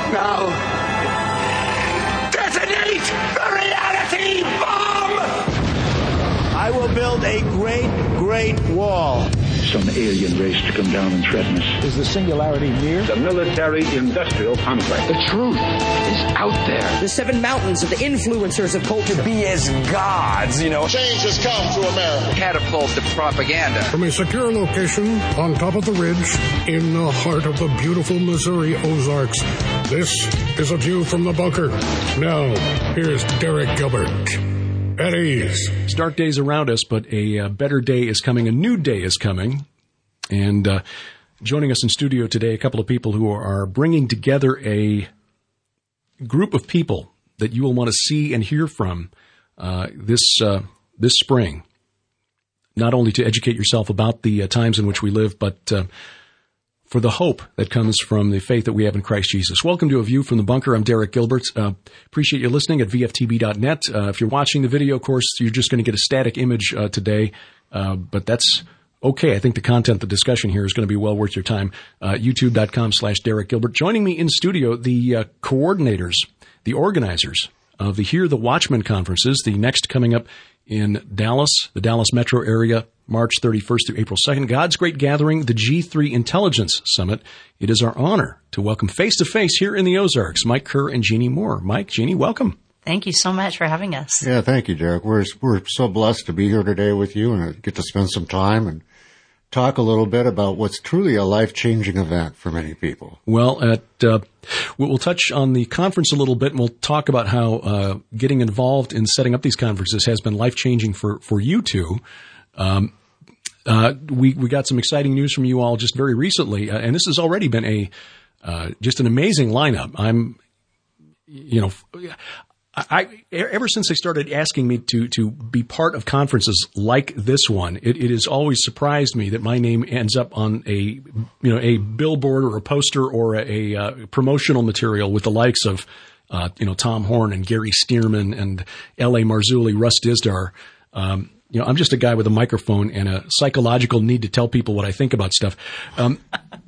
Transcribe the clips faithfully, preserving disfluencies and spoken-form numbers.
Now, detonate the reality bomb! I will build a great, great wall. Some alien race to come down and threaten us. Is the singularity near? The military-industrial complex. The truth is out there. The seven mountains of the influencers of culture. To be as gods, you know. Change has come to America. Catapult to propaganda. From a secure location on top of the ridge in the heart of the beautiful Missouri Ozarks, this is A View from the Bunker. Now, here's Derek Gilbert. At ease. Dark days around us, but a uh, better day is coming. A new day is coming. And uh, joining us in studio today, a couple of people who are bringing together a group of people that you will want to see and hear from uh, this uh, this spring. Not only to educate yourself about the uh, times in which we live, but uh, for the hope that comes from the faith that we have in Christ Jesus. Welcome to A View from the Bunker. I'm Derek Gilbert. Uh, appreciate you listening at V F T B dot net. Uh, if you're watching the video, of course, you're just going to get a static image uh, today, uh, but that's okay. I think the content, the discussion here is going to be well worth your time. Uh, YouTube.com slash Derek Gilbert. Joining me in studio, the uh, coordinators, the organizers of the Hear the Watchman conferences, the next coming up in Dallas, the Dallas metro area, March thirty-first through April second. God's Great Gathering, the G three Intelligence Summit. It is our honor to welcome face-to-face here in the Ozarks, Mike Kerr and Jeannie Moore. Mike, Jeannie, welcome. Thank you so much for having us. Yeah, thank you, Derek. We're we're so blessed to be here today with you and get to spend some time and talk a little bit about what's truly a life-changing event for many people. Well, at, uh, we'll touch on the conference a little bit, and we'll talk about how uh, getting involved in setting up these conferences has been life-changing for, for you two. Um, uh, we, we got some exciting news from you all just very recently, uh, and this has already been a, uh, just an amazing lineup. I'm, you know, I, ever since they started asking me to, to be part of conferences like this one, it, it has always surprised me that my name ends up on a, you know, a billboard or a poster or a, a uh, promotional material with the likes of, uh, you know, Tom Horn and Gary Stearman and L A Marzulli, Russ Dizdar. Um, you know, I'm just a guy with a microphone and a psychological need to tell people what I think about stuff. Um,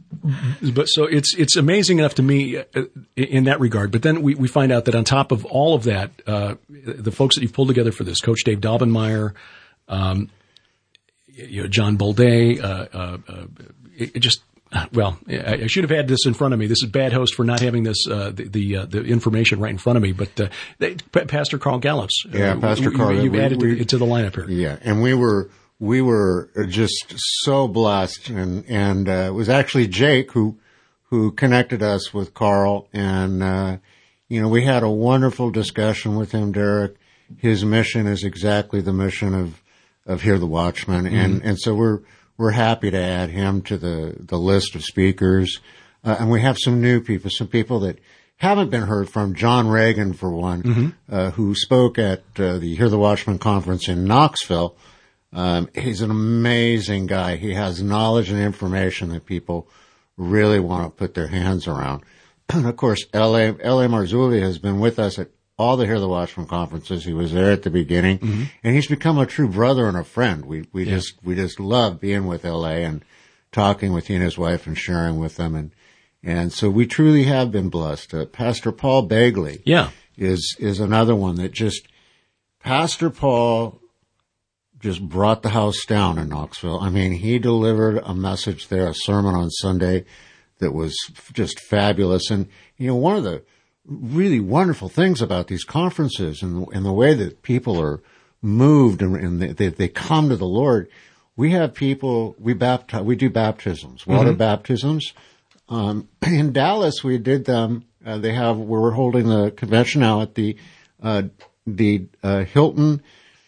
But so it's it's amazing enough to me uh, in that regard. But then we, we find out that on top of all of that, uh, the folks that you've pulled together for this, Coach Dave Daubenmire, um, you know, John Bolday, uh, uh, uh, it, it just well, I, I should have had this in front of me. This is bad host for not having this uh, the the, uh, the information right in front of me. But uh, they, Pastor Carl Gallups, yeah, uh, Pastor you, Carl, you've we, added we, to, to the lineup here. Yeah, and we were. We were just so blessed, and and uh, it was actually Jake who who connected us with Carl, and uh, you know we had a wonderful discussion with him, Derek. His mission is exactly the mission of of Hear the Watchman, mm-hmm. and and so we're we're happy to add him to the the list of speakers, uh, and we have some new people, some people that haven't been heard from. John Reagan, for one, mm-hmm. uh, who spoke at uh, the Hear the Watchman conference in Knoxville. Um, he's an amazing guy. He has knowledge and information that people really want to put their hands around. And of course, L A L A Marzulli has been with us at all the Hear the Watchman conferences. He was there at the beginning, mm-hmm. and he's become a true brother and a friend. We we yeah. just we just love being with L A and talking with he and his wife and sharing with them, and and so we truly have been blessed. Uh, Pastor Paul Begley, yeah, is is another one that just Pastor Paul. just brought the house down in Knoxville. I mean, he delivered a message there, a sermon on Sunday that was just fabulous. And, you know, one of the really wonderful things about these conferences and, and the way that people are moved and, and they, they come to the Lord, we have people, we baptize, we do baptisms, water mm-hmm. baptisms. Um, in Dallas, we did them, uh, they have, we're holding the convention now at the, uh, the, uh, Hilton,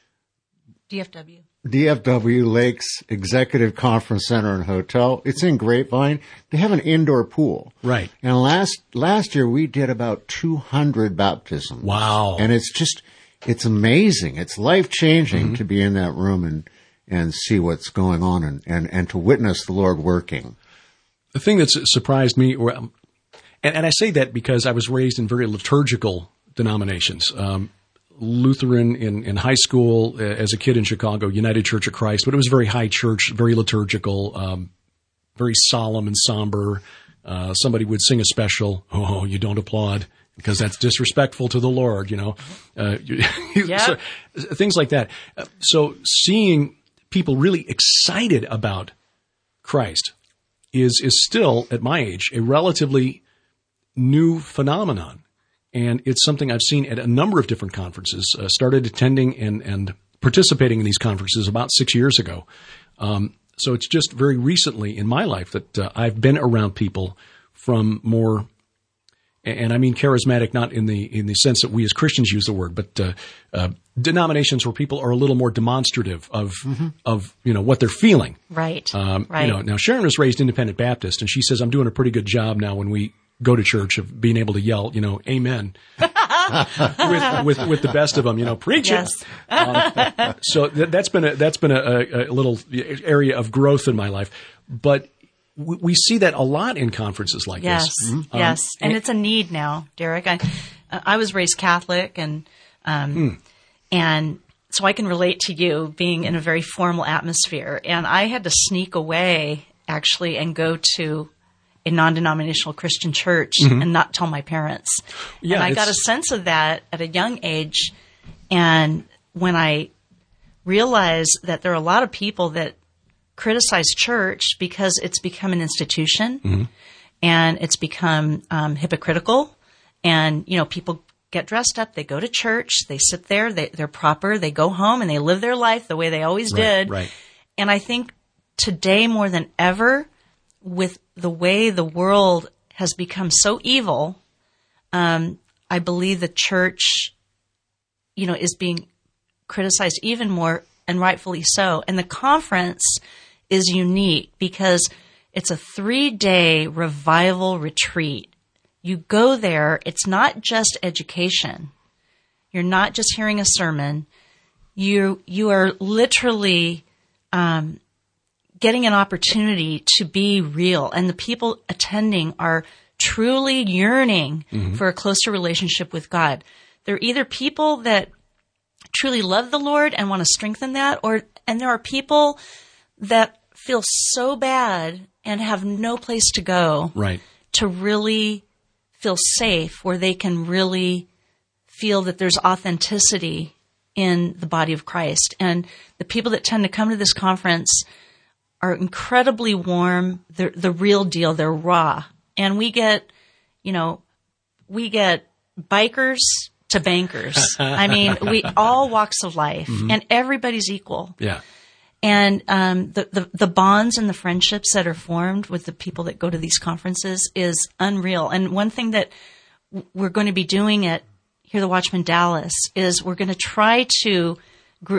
D F W. D F W Lakes Executive Conference Center and Hotel. It's in Grapevine. They have an indoor pool. Right. And last last year we did about two hundred baptisms. Wow. And it's just, it's amazing. It's life-changing mm-hmm. to be in that room and, and see what's going on and, and, and to witness the Lord working. The thing that's surprised me, or, and, and I say that because I was raised in very liturgical denominations. Um, Lutheran in, in high school, uh, as a kid in Chicago, United Church of Christ, but it was very high church, very liturgical, um, very solemn and somber, Uh, somebody would sing a special. Oh, you don't applaud because that's disrespectful to the Lord, you know, uh, yep. so, things like that. Uh, so seeing people really excited about Christ is is still, at my age, a relatively new phenomenon. And it's something I've seen at a number of different conferences. Uh, started attending and, and participating in these conferences about six years ago. Um, so it's just very recently in my life that uh, I've been around people from more, and I mean charismatic, not in the in the sense that we as Christians use the word, but uh, uh, denominations where people are a little more demonstrative of mm-hmm. of you know what they're feeling. Right. Um, right. You know, now Sharon was raised Independent Baptist, and she says I'm doing a pretty good job now when we go to church of being able to yell, you know, amen, with, with, with the best of them, you know, preach it. Yes. Um, so that, that's been a, that's been a, a little area of growth in my life, but we, we see that a lot in conferences like yes. this. Mm-hmm. Yes. Um, and, and it's a need now, Derek. I, I was raised Catholic and, um, mm. and so I can relate to you being in a very formal atmosphere, and I had to sneak away actually and go to a non-denominational Christian church mm-hmm. and not tell my parents. Yeah, and I got a sense of that at a young age. And when I realized that there are a lot of people that criticize church because it's become an institution mm-hmm. and it's become um, hypocritical. And, you know, people get dressed up, they go to church, they sit there, they, they're proper, they go home and they live their life the way they always right, did. Right. And I think today more than ever, with the way the world has become so evil, um, I believe the church, you know, is being criticized even more, and rightfully so. And the conference is unique because it's a three-day revival retreat. You go there, it's not just education. You're not just hearing a sermon. You you are literally um getting an opportunity to be real. And the people attending are truly yearning mm-hmm. for a closer relationship with God. They're either people that truly love the Lord and want to strengthen that, or, and there are people that feel so bad and have no place to go right. to really feel safe, where they can really feel that there's authenticity in the body of Christ. And the people that tend to come to this conference are incredibly warm. They're the real deal. They're raw. And we get, you know, we get bikers to bankers. I mean, we all walks of life mm-hmm. and everybody's equal. Yeah. And, um, the, the, the bonds and the friendships that are formed with the people that go to these conferences is unreal. And one thing that we're going to be doing at Hear the Watchman Dallas is we're going to try to gr-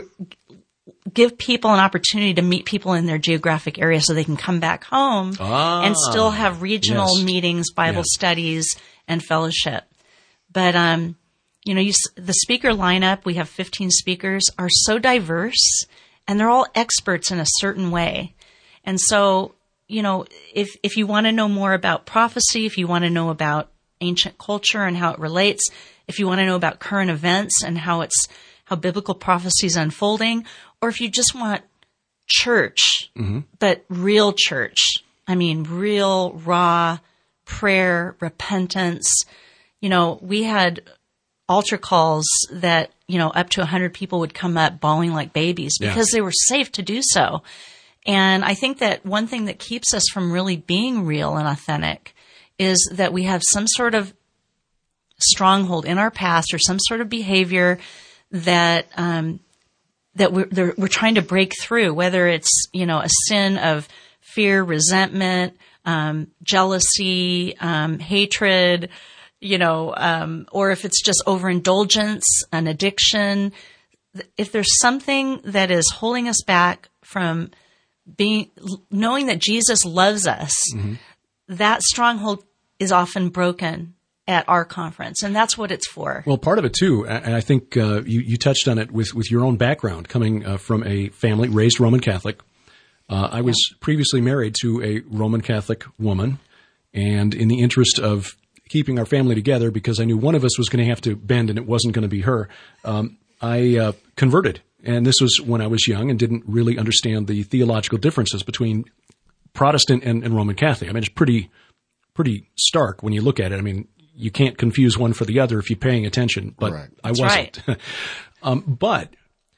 give people an opportunity to meet people in their geographic area so they can come back home ah, and still have regional yes. meetings, Bible yes. studies, and fellowship. But, um, you know, you, the speaker lineup, we have fifteen speakers, are so diverse, and they're all experts in a certain way. And so, you know, if, if you want to know more about prophecy, if you want to know about ancient culture and how it relates, if you want to know about current events and how it's, how biblical prophecy is unfolding, or if you just want church, mm-hmm. but real church, I mean, real, raw prayer, repentance. You know, we had altar calls that, you know, up to one hundred people would come up bawling like babies because yeah. they were safe to do so. And I think that one thing that keeps us from really being real and authentic is that we have some sort of stronghold in our past or some sort of behavior that um, that we're we're trying to break through, whether it's, you know, a sin of fear, resentment, um, jealousy, um, hatred, you know, um, or if it's just overindulgence, an addiction. If there's something that is holding us back from being, knowing that Jesus loves us, mm-hmm. that stronghold is often broken at our conference, and that's what it's for. Well, part of it too, and I think uh, you, you touched on it with, with your own background, coming uh, from a family raised Roman Catholic. Uh, I was yeah. previously married to a Roman Catholic woman, and in the interest of keeping our family together, because I knew one of us was going to have to bend and it wasn't going to be her, um, I uh, converted. And this was when I was young and didn't really understand the theological differences between Protestant and, and Roman Catholic. I mean, it's pretty pretty stark when you look at it. I mean, you can't confuse one for the other if you're paying attention, but right. I wasn't. Right. um, but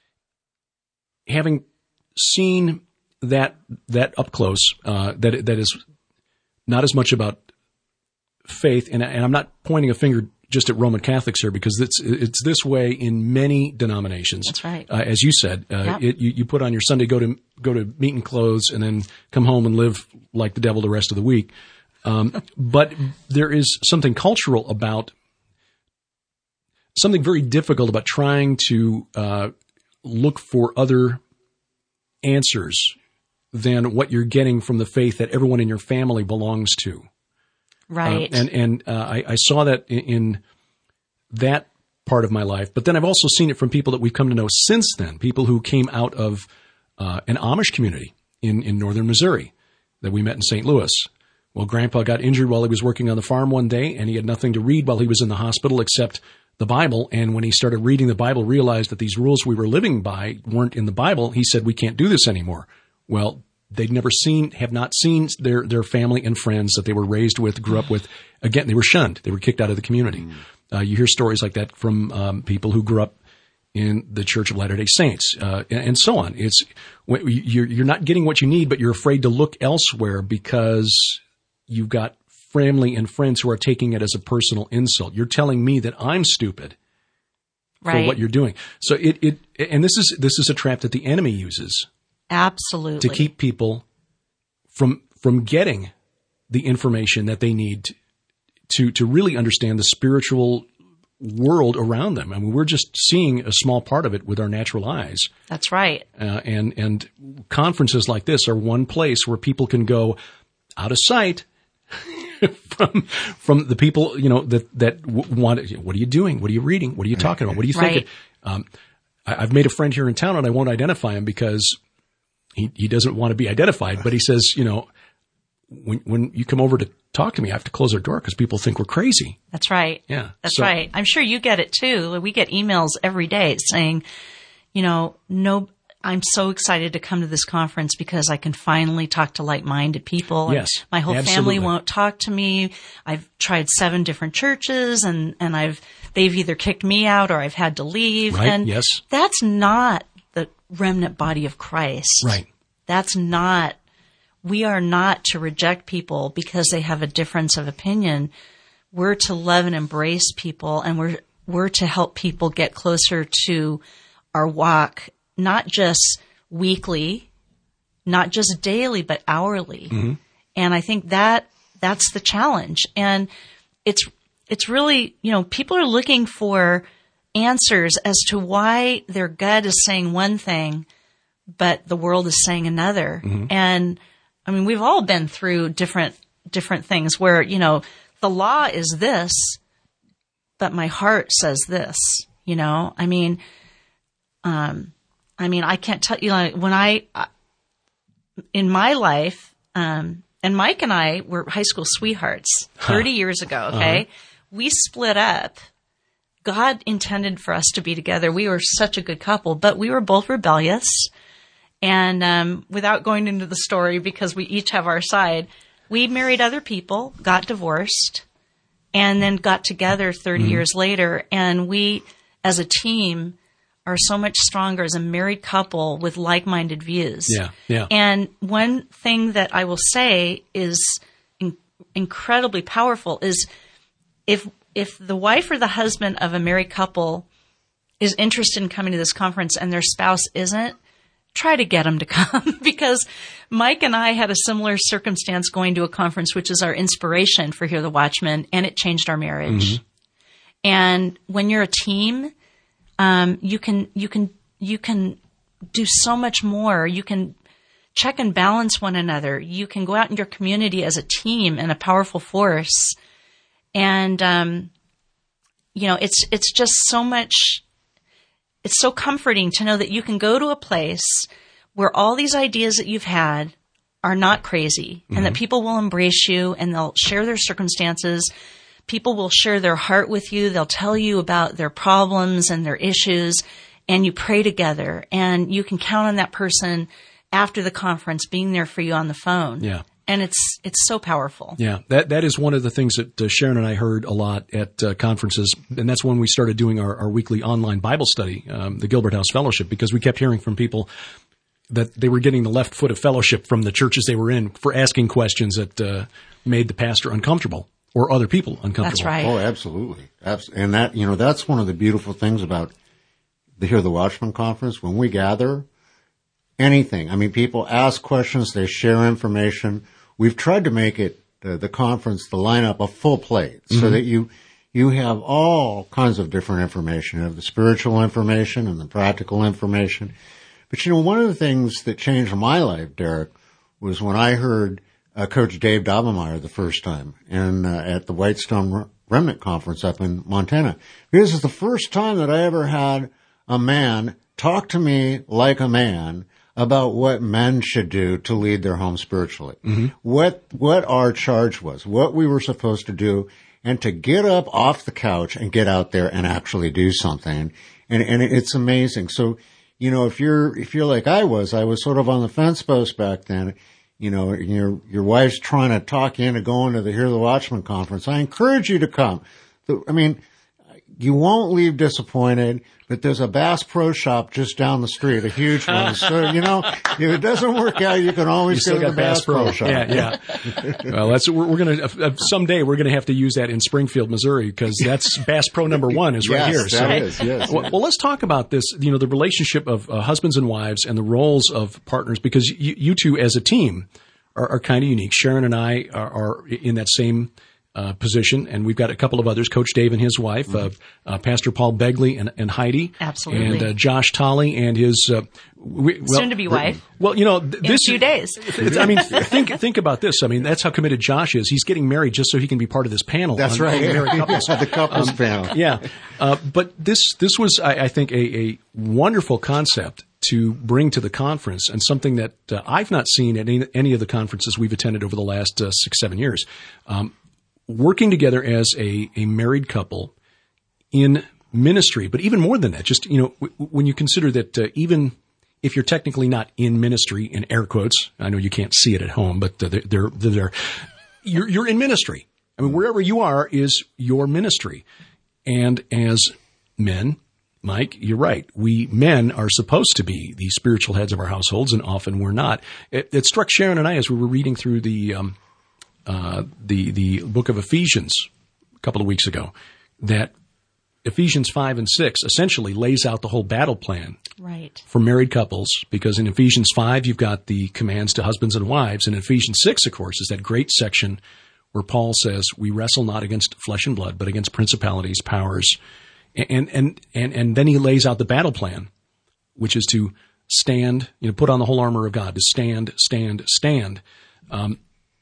having seen that that up close, uh, that that is not as much about faith, and, and I'm not pointing a finger just at Roman Catholics here, because it's it's this way in many denominations. That's right. Uh, as you said, uh, yep. it, you, you put on your Sunday go to go to meeting clothes and then come home and live like the devil the rest of the week. Um, but there is something cultural about, something very difficult about trying to uh, look for other answers than what you're getting from the faith that everyone in your family belongs to. Right. Uh, and and uh, I, I saw that in, in that part of my life. But then I've also seen it from people that we've come to know since then, people who came out of uh, an Amish community in, in northern Missouri that we met in Saint Louis. Well, Grandpa got injured while he was working on the farm one day, and he had nothing to read while he was in the hospital except the Bible. And when he started reading the Bible, realized that these rules we were living by weren't in the Bible. He said, "We can't do this anymore." Well, they'd never seen, have not seen their, their family and friends that they were raised with, grew up with. Again, they were shunned. They were kicked out of the community. Mm. Uh, you hear stories like that from um, people who grew up in the Church of Latter-day Saints, uh, and, and so on. It's you're, you're not getting what you need, but you're afraid to look elsewhere because you've got family and friends who are taking it as a personal insult. You're telling me that I'm stupid right. for what you're doing. So it, it, and this is, this is a trap that the enemy uses. Absolutely. To keep people from, from getting the information that they need to, to really understand the spiritual world around them. I mean, we're just seeing a small part of it with our natural eyes. That's right. Uh, and, and conferences like this are one place where people can go out of sight from from the people, you know, that that w- want. What are you doing? What are you reading? What are you talking about? What are you thinking? Right. Um, I, I've made a friend here in town, and I won't identify him because he he doesn't want to be identified. But he says, you know, when when you come over to talk to me, I have to close our door because people think we're crazy. That's right. Yeah, that's so, right. I'm sure you get it too. We get emails every day saying, you know, no. I'm so excited to come to this conference because I can finally talk to like-minded people. Yes, my whole absolutely. family won't talk to me. I've tried seven different churches and, and I've, they've either kicked me out or I've had to leave. Right, and yes. That's not the remnant body of Christ. Right. That's not, we are not to reject people because they have a difference of opinion. We're to love and embrace people, and we're, we're to help people get closer to our walk. Not just weekly, not just daily, but hourly. Mm-hmm. And I think that that's the challenge. And it's, it's really, you know, people are looking for answers as to why their gut is saying one thing, but the world is saying another. Mm-hmm. And I mean, we've all been through different, different things where, you know, the law is this, but my heart says this, you know, I mean, um, I mean, I can't tell you, like, when I, in my life, um, and Mike and I were high school sweethearts thirty huh. years ago, okay? Uh-huh. We split up. God intended for us to be together. We were such a good couple, but we were both rebellious. And um, without going into the story, because we each have our side, we married other people, got divorced, and then got together thirty mm-hmm. years later. And we, as a team, are so much stronger as a married couple with like-minded views. Yeah, yeah. And one thing that I will say is in- incredibly powerful is if if the wife or the husband of a married couple is interested in coming to this conference and their spouse isn't, try to get them to come. Because Mike and I had a similar circumstance going to a conference, which is our inspiration for Hear the Watchman, and it changed our marriage. Mm-hmm. And when you're a team, Um, you can, you can, you can do so much more. You can check and balance one another. You can go out in your community as a team and a powerful force. And, um, you know, it's, it's just so much, it's so comforting to know that you can go to a place where all these ideas that you've had are not crazy, mm-hmm. and that people will embrace you and they'll share their circumstances. People will share their heart with you. They'll tell you about their problems and their issues, and you pray together. And you can count on that person after the conference being there for you on the phone. Yeah. And it's it's so powerful. Yeah, that that is one of the things that uh, Sharon and I heard a lot at uh, conferences, and that's when we started doing our, our weekly online Bible study, um, the Gilbert House Fellowship, because we kept hearing from people that they were getting the left foot of fellowship from the churches they were in for asking questions that uh, made the pastor uncomfortable or other people uncomfortable. That's right. Oh, absolutely. Abs- and that, you know, that's one of the beautiful things about the Hear the Watchman conference. When we gather, anything. I mean, people ask questions, they share information. We've tried to make it, uh, the conference, the lineup, a full plate so mm-hmm. that you, you have all kinds of different information. You have the spiritual information and the practical information. But, you know, one of the things that changed my life, Derek, was when I heard uh, Coach Dave Daubenmire the first time and uh, at the Whitestone Remnant Conference up in Montana. This is the first time that I ever had a man talk to me like a man about what men should do to lead their home spiritually. Mm-hmm. What, what our charge was, what we were supposed to do, and to get up off the couch and get out there and actually do something. And, and it's amazing. So, you know, if you're, if you're like I was, I was sort of on the fence post back then, you know, your, your wife's trying to talk you into going to the Hear the Watchman conference. I encourage you to come. I mean, you won't leave disappointed, but there's a Bass Pro Shop just down the street, a huge one. So, you know, if it doesn't work out, you can always you go to the Bass, Bass Pro. Pro Shop. Yeah, yeah. Well, that's, we're, we're going to, uh, someday we're going to have to use that in Springfield, Missouri, because that's Bass Pro number one is right yes, here. So, that is, yes. Well, well, let's talk about this, you know, the relationship of uh, husbands and wives and the roles of partners, because you, you two as a team are, are kind of unique. Sharon and I are, are in that same Uh, position, and we've got a couple of others, Coach Dave and his wife, mm-hmm. uh, uh, Pastor Paul Begley and, and Heidi. Absolutely. And uh, Josh Tolley and his... Uh, we, well, soon-to-be wife. Well, you know... Th- in this, a few days. I mean, think think about this. I mean, that's how committed Josh is. He's getting married just so he can be part of this panel. That's on, right. on married couples. the couples um, panel. Yeah. Uh, but this this was, I, I think, a, a wonderful concept to bring to the conference, and something that uh, I've not seen at any, any of the conferences we've attended over the last uh, six, seven years. Um, working together as a, a married couple in ministry, but even more than that, just, you know, w- when you consider that uh, even if you're technically not in ministry, in air quotes, I know you can't see it at home, but uh, they're, they're, they're, you're, you're in ministry. I mean, wherever you are is your ministry. And as men, Mike, you're right. We men are supposed to be the spiritual heads of our households, and often we're not. It, it struck Sharon and I as we were reading through the, um, Uh, the, the book of Ephesians a couple of weeks ago, that Ephesians five and six essentially lays out the whole battle plan right. for married couples, because in Ephesians five, you've got the commands to husbands and wives. And Ephesians six, of course, is that great section where Paul says, we wrestle not against flesh and blood, but against principalities, powers. And, and, and, and then he lays out the battle plan, which is to stand, you know, put on the whole armor of God, to stand, stand, stand. Um,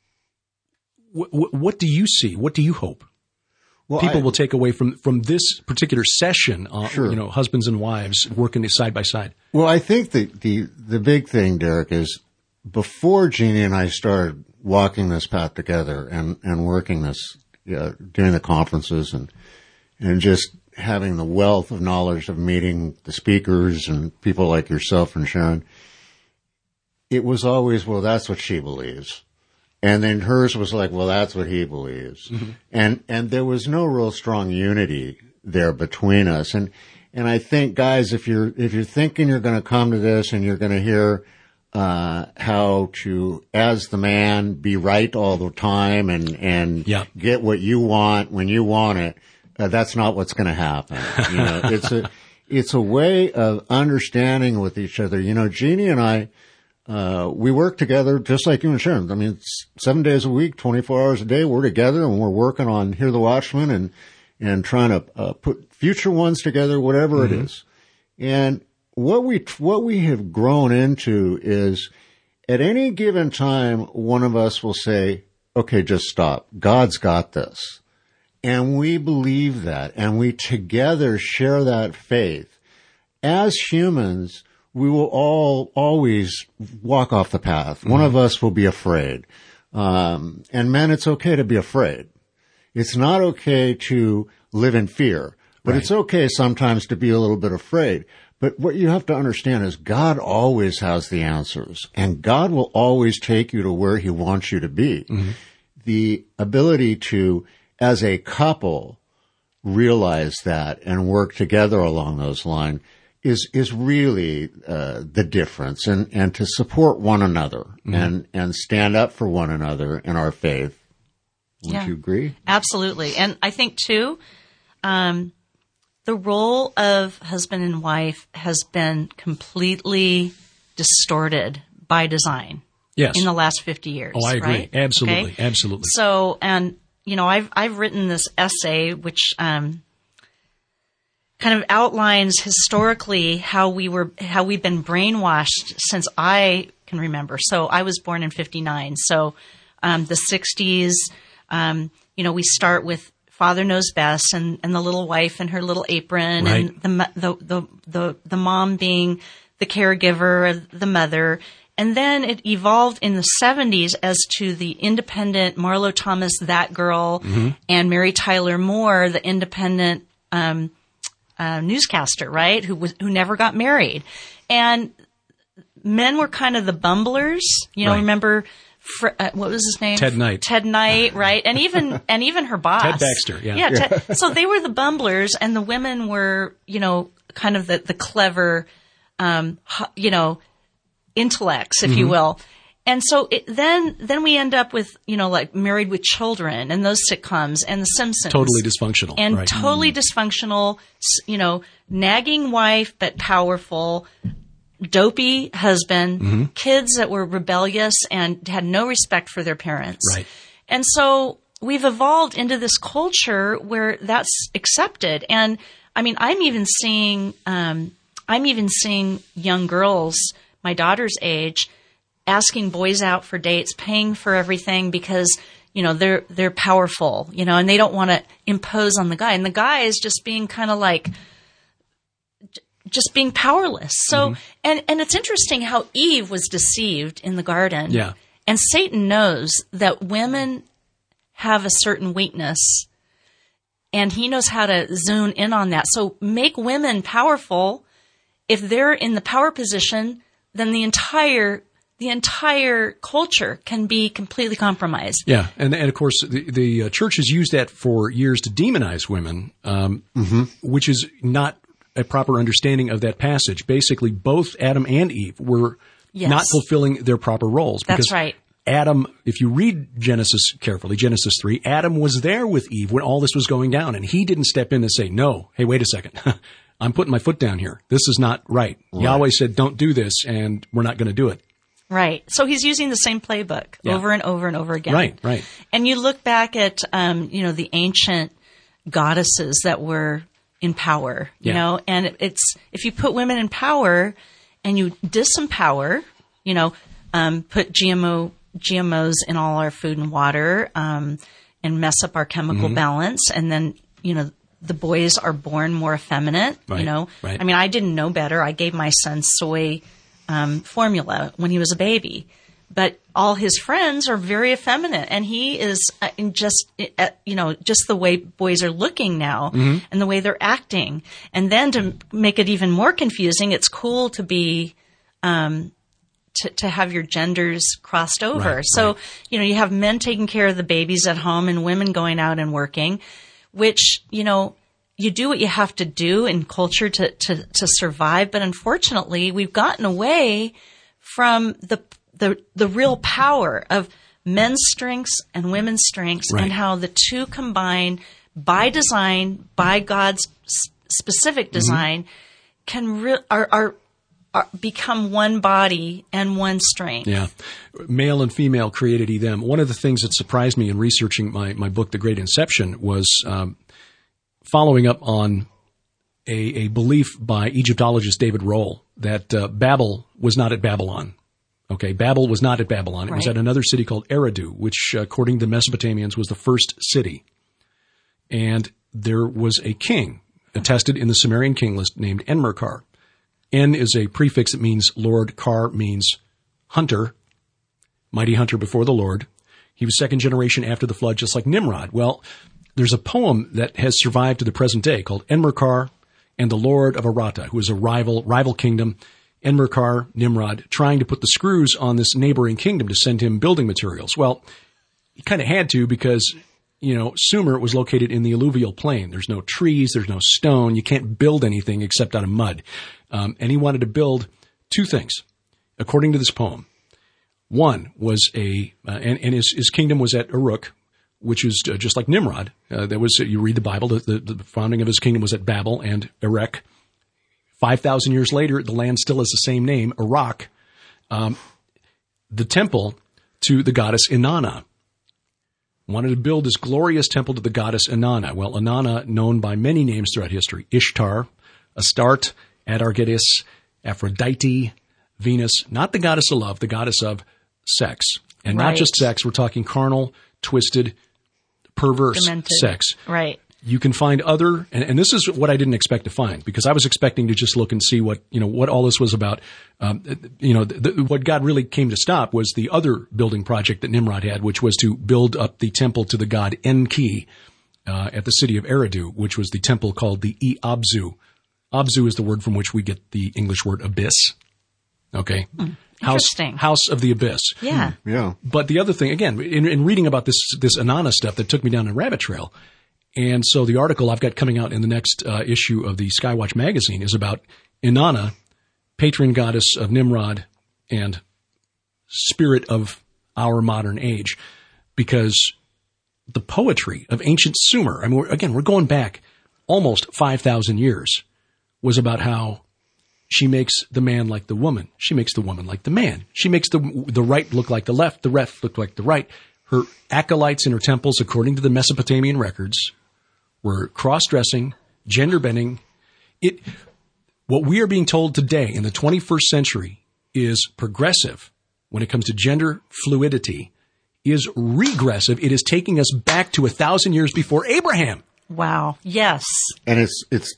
What, what do you see? What do you hope well, people I, will take away from, from this particular session? Uh, sure. You know, husbands and wives working side by side. Well, I think the, the the big thing, Derek, is before Jeannie and I started walking this path together and and working this uh, during the conferences and and just having the wealth of knowledge of meeting the speakers and people like yourself and Sharon, it was always, well, that's what she believes. And then hers was like, well, that's what he believes. Mm-hmm. And, and there was no real strong unity there between us. And, and I think, guys, if you're, if you're thinking you're going to come to this and you're going to hear, uh, how to, as the man, be right all the time and, and yeah. get what you want when you want it, uh, that's not what's going to happen. You know, it's a, it's a way of understanding with each other. You know, Jeannie and I, Uh, we work together just like you and Sharon. I mean, it's seven days a week, twenty-four hours a day. We're together and we're working on Hear the Watchman and, and trying to uh, put future ones together, whatever mm-hmm. it is. And what we, what we have grown into is at any given time, one of us will say, okay, just stop. God's got this. And we believe that, and we together share that faith. As humans, we will all always walk off the path. Mm-hmm. One of us will be afraid. Um, and men, it's okay to be afraid. It's not okay to live in fear, but right. It's okay sometimes to be a little bit afraid. But what you have to understand is God always has the answers, and God will always take you to where he wants you to be. Mm-hmm. The ability to, as a couple, realize that and work together along those lines is is really uh, the difference, and, and to support one another mm-hmm. and, and stand up for one another in our faith. Would yeah. you agree? Absolutely. And I think, too, um, the role of husband and wife has been completely distorted by design yes. in the last fifty years. Oh, I agree. Right? Absolutely. Okay? Absolutely. So, and, you know, I've, I've written this essay which um, kind of outlines historically how we were, how we've been brainwashed since I can remember. So I was born in fifty-nine. So um, the sixties, um, you know, we start with Father Knows Best, and, and the little wife in her little apron, right. and the, the the the the mom being the caregiver, the mother, and then it evolved in the seventies as to the independent Marlo Thomas, that girl, mm-hmm. and Mary Tyler Moore, the independent um, uh, newscaster, right, who was who never got married, and men were kind of the bumblers, you know. Right. Remember. Fr- uh, what was his name? Ted Knight. Ted Knight, right? And even and even her boss, Ted Baxter. Yeah. Yeah. Ted, so they were the bumblers, and the women were, you know, kind of the the clever, um, you know, intellects, if mm-hmm. you will. And so it, then then we end up with, you know, like Married with Children and those sitcoms and The Simpsons. Totally dysfunctional. And right. totally mm. dysfunctional. You know, nagging wife but powerful. Dopey husband, mm-hmm. kids that were rebellious and had no respect for their parents. Right. And so we've evolved into this culture where that's accepted. And I mean, I'm even seeing, um, I'm even seeing young girls, my daughter's age, asking boys out for dates, paying for everything because, you know, they're, they're powerful, you know, and they don't want to impose on the guy. And the guy is just being kind of like, just being powerless. So, mm-hmm. and, and it's interesting how Eve was deceived in the garden. Yeah. And Satan knows that women have a certain weakness, and he knows how to zone in on that. So make women powerful. If they're in the power position, then the entire the entire culture can be completely compromised. Yeah, and and of course the the uh, church has used that for years to demonize women, um, mm-hmm. which is not a proper understanding of that passage. Basically, both Adam and Eve were yes. not fulfilling their proper roles. That's right. Adam, if you read Genesis carefully, Genesis three, Adam was there with Eve when all this was going down, and he didn't step in and say, no, hey, wait a second. I'm putting my foot down here. This is not right. right. Yahweh said, don't do this, and we're not going to do it. Right. So he's using the same playbook yeah. over and over and over again. Right, right. And you look back at, um, you know, the ancient goddesses that were in power, you yeah. know, and it's, if you put women in power and you disempower, you know, um, put G M O, G M Os in all our food and water, um, and mess up our chemical mm-hmm. balance. And then, you know, the boys are born more effeminate, right. you know, right. I mean, I didn't know better. I gave my son soy, um, formula when he was a baby. But all his friends are very effeminate, and he is uh, in just, uh, you know, just the way boys are looking now mm-hmm. and the way they're acting. And then to make it even more confusing, it's cool to be, um, to, to have your genders crossed over. Right, so, right. you know, you have men taking care of the babies at home and women going out and working, which, you know, you do what you have to do in culture to, to, to survive. But unfortunately, we've gotten away from the The, the real power of men's strengths and women's strengths right. and how the two combine by design, by God's specific design, mm-hmm. can re- are, are, are become one body and one strength. Yeah. Male and female created he, them. One of the things that surprised me in researching my, my book, The Great Inception, was um, following up on a, a belief by Egyptologist David Rohl that uh, Babel was not at Babylon. Okay, Babel was not at Babylon. It right. was at another city called Eridu, which, according to the Mesopotamians, was the first city. And there was a king attested in the Sumerian king list named Enmerkar. En is a prefix that means Lord. Kar means hunter, mighty hunter before the Lord. He was second generation after the flood, just like Nimrod. Well, there's a poem that has survived to the present day called Enmerkar, and the Lord of Arata, who is a rival, rival kingdom, Enmerkar, Nimrod, trying to put the screws on this neighboring kingdom to send him building materials. Well, he kind of had to because, you know, Sumer was located in the alluvial plain. There's no trees, there's no stone. You can't build anything except out of mud. Um, and he wanted to build two things, according to this poem. One was a, uh, and, and his, his kingdom was at Uruk, which is uh, just like Nimrod. Uh, there was, you read the Bible, the, the, the founding of his kingdom was at Babel and Erech. five thousand years later, the land still has the same name, Iraq. Um, the temple to the goddess Inanna. Wanted to build this glorious temple to the goddess Inanna. Well, Inanna, known by many names throughout history, Ishtar, Astarte, Atargatis, Aphrodite, Venus, not the goddess of love, the goddess of sex. And right. not just sex, we're talking carnal, twisted, perverse Demented. Sex. Right. You can find other, and, and this is what I didn't expect to find, because I was expecting to just look and see what, you know, what all this was about. Um, you know, the, the, what God really came to stop was the other building project that Nimrod had, which was to build up the temple to the god Enki, uh, at the city of Eridu, which was the temple called the E-Abzu. Abzu is the word from which we get the English word abyss. Okay. Mm, house, interesting. House of the abyss. Yeah. Mm, yeah. But the other thing, again, in, in reading about this, this Inanna stuff that took me down a rabbit trail. And so the article I've got coming out in the next uh, issue of the Skywatch magazine is about Inanna, patron goddess of Nimrod and spirit of our modern age, because the poetry of ancient Sumer, I mean, we're, again, we're going back almost five thousand years, was about how she makes the man like the woman. She makes the woman like the man. She makes the the right look like the left, the left look like the right. Her acolytes in her temples, according to the Mesopotamian records, were cross-dressing, gender-bending. It, what we are being told today in the twenty-first century is progressive when it comes to gender fluidity, is regressive. It is taking us back to a thousand years before Abraham. Wow. Yes. And it's, it's,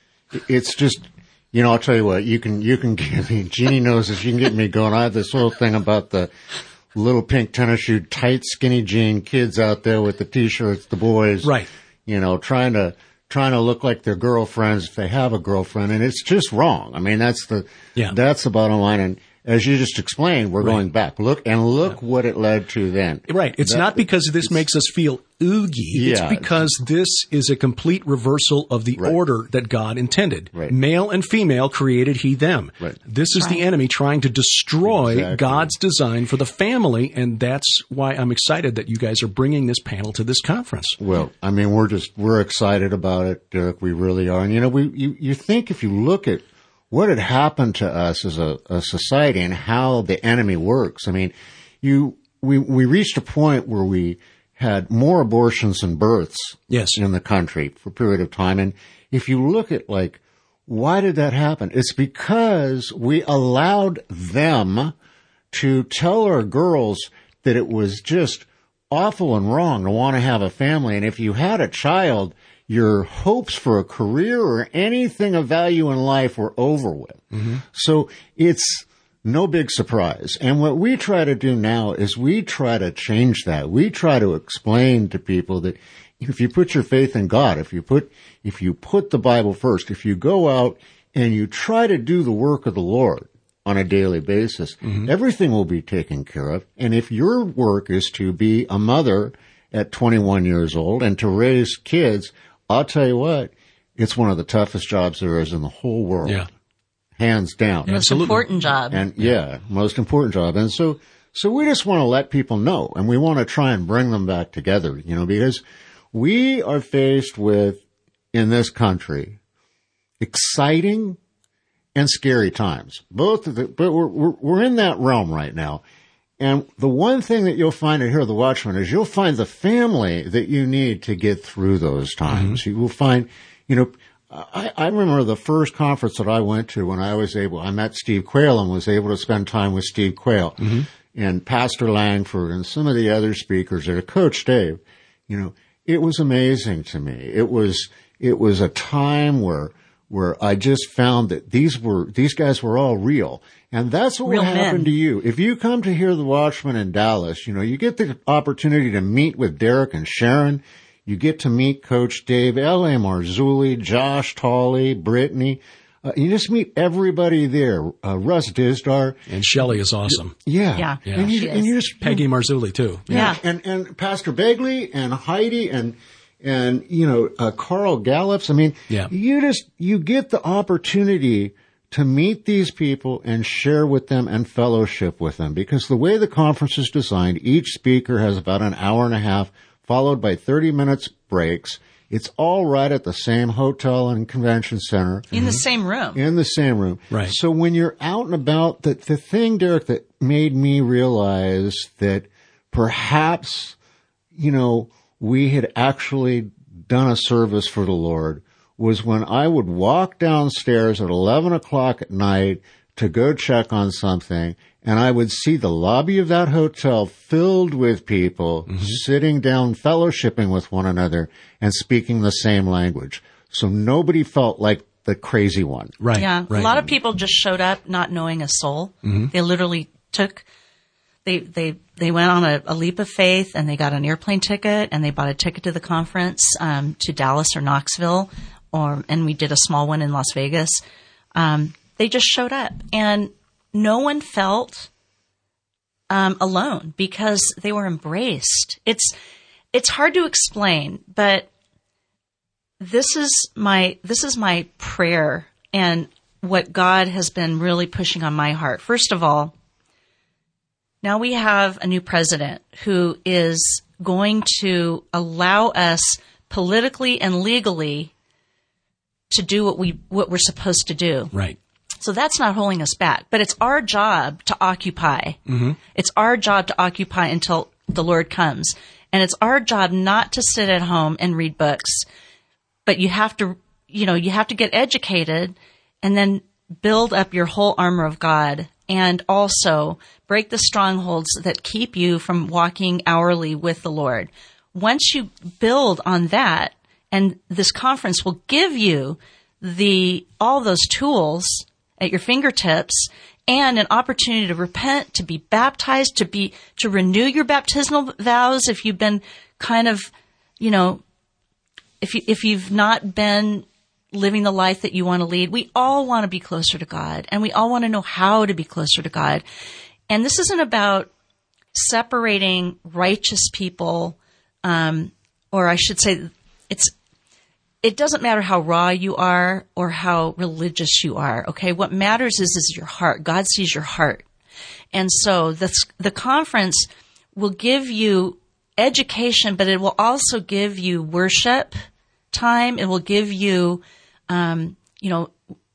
it's just, you know, I'll tell you what, you can, you can get me, Jeannie knows this, you can get me going. I have this whole thing about the little pink tennis shoe, tight, skinny jean kids out there with the t-shirts, the boys. Right. You know, trying to, trying to look like their girlfriends if they have a girlfriend. And it's just wrong. I mean, that's the, yeah. that's the bottom line. And as you just explained, we're right. going back. Look, and look yeah. what it led to then. Right. It's that, not because this makes us feel oogie. Yeah. It's because this is a complete reversal of the right. order that God intended. Right. Male and female created he them. Right. This is right. the enemy trying to destroy exactly. God's design for the family, and that's why I'm excited that you guys are bringing this panel to this conference. Well, I mean, we're just, we're excited about it, Derek. We really are. And, you know, we, you, you think if you look at what had happened to us as a, a society and how the enemy works. I mean, you, we, we reached a point where we had more abortions than births yes. in the country for a period of time. And if you look at like, why did that happen? It's because we allowed them to tell our girls that it was just awful and wrong to want to have a family. And if you had a child, your hopes for a career or anything of value in life were over with. Mm-hmm. So it's no big surprise. And what we try to do now is we try to change that. We try to explain to people that if you put your faith in God, if you put, if you put the Bible first, if you go out and you try to do the work of the Lord on a daily basis, mm-hmm. everything will be taken care of. And if your work is to be a mother at twenty-one years old and to raise kids, I'll tell you what, it's one of the toughest jobs there is in the whole world. Yeah. Hands down. Most Absolutely. important job. And yeah, most important job. And so, so we just want to let people know, and we want to try and bring them back together, you know, because we are faced with, in this country, exciting and scary times. Both of the, but we're, we're, we're in that realm right now. And the one thing that you'll find here at the Watchman is you'll find the family that you need to get through those times. Mm-hmm. You will find, you know, I, I remember the first conference that I went to when I was able, I met Steve Quayle and was able to spend time with Steve Quayle mm-hmm. and Pastor Langford and some of the other speakers there, Coach Dave. You know, it was amazing to me. It was, it was a time where, where I just found that these were, these guys were all real. And that's what Real will happen men. to you. If you come to hear the Watchman in Dallas, you know, you get the opportunity to meet with Derek and Sharon. You get to meet Coach Dave, L A. Marzulli, Josh Tolley, Brittany. Uh, you just meet everybody there. Uh, Russ Dizdar. And Shelley is awesome. Yeah. Yeah. Yeah. And, you, She and is. you just, Peggy Marzulli, too. Yeah. And, and Pastor Begley and Heidi and, and, you know, uh, Carl Gallups. I mean, Yeah. you just, you get the opportunity to meet these people and share with them and fellowship with them, because the way the conference is designed, each speaker has about an hour and a half followed by thirty minutes breaks. It's all right at the same hotel and convention center. In the same room. In the same room. Right. So when you're out and about, the, the thing, Derek, that made me realize that perhaps, you know, we had actually done a service for the Lord was when I would walk downstairs at eleven o'clock at night to go check on something, and I would see the lobby of that hotel filled with people mm-hmm. sitting down, fellowshipping with one another and speaking the same language. So nobody felt like the crazy one. Right. Yeah. Right. A lot of people just showed up not knowing a soul. Mm-hmm. They literally took, they, they, they went on a, a leap of faith, and they got an airplane ticket, and they bought a ticket to the conference, um, to Dallas or Knoxville, or, and we did a small one in Las Vegas. Um, they just showed up, and no one felt um, alone because they were embraced. It's it's hard to explain, but this is my this is my prayer and what God has been really pushing on my heart. First of all, now we have a new president who is going to allow us politically and legally to do what we what we're supposed to do. Right. So that's not holding us back, but it's our job to occupy. Mm-hmm. It's our job to occupy until the Lord comes. And it's our job not to sit at home and read books, but you have to, you know, you have to get educated and then build up your whole armor of God, and also break the strongholds that keep you from walking hourly with the Lord. Once you build on that, and this conference will give you the all those tools at your fingertips, and an opportunity to repent, to be baptized, to be, to renew your baptismal vows if you've been kind of, you know, if you, if you've not been living the life that you want to lead. We all want to be closer to God, and we all want to know how to be closer to God. And this isn't about separating righteous people, um, or I should say it's, it doesn't matter how raw you are or how religious you are, okay? What matters is, is your heart. God sees your heart. And so this, the conference will give you education, but it will also give you worship time. It will give you, um, you know,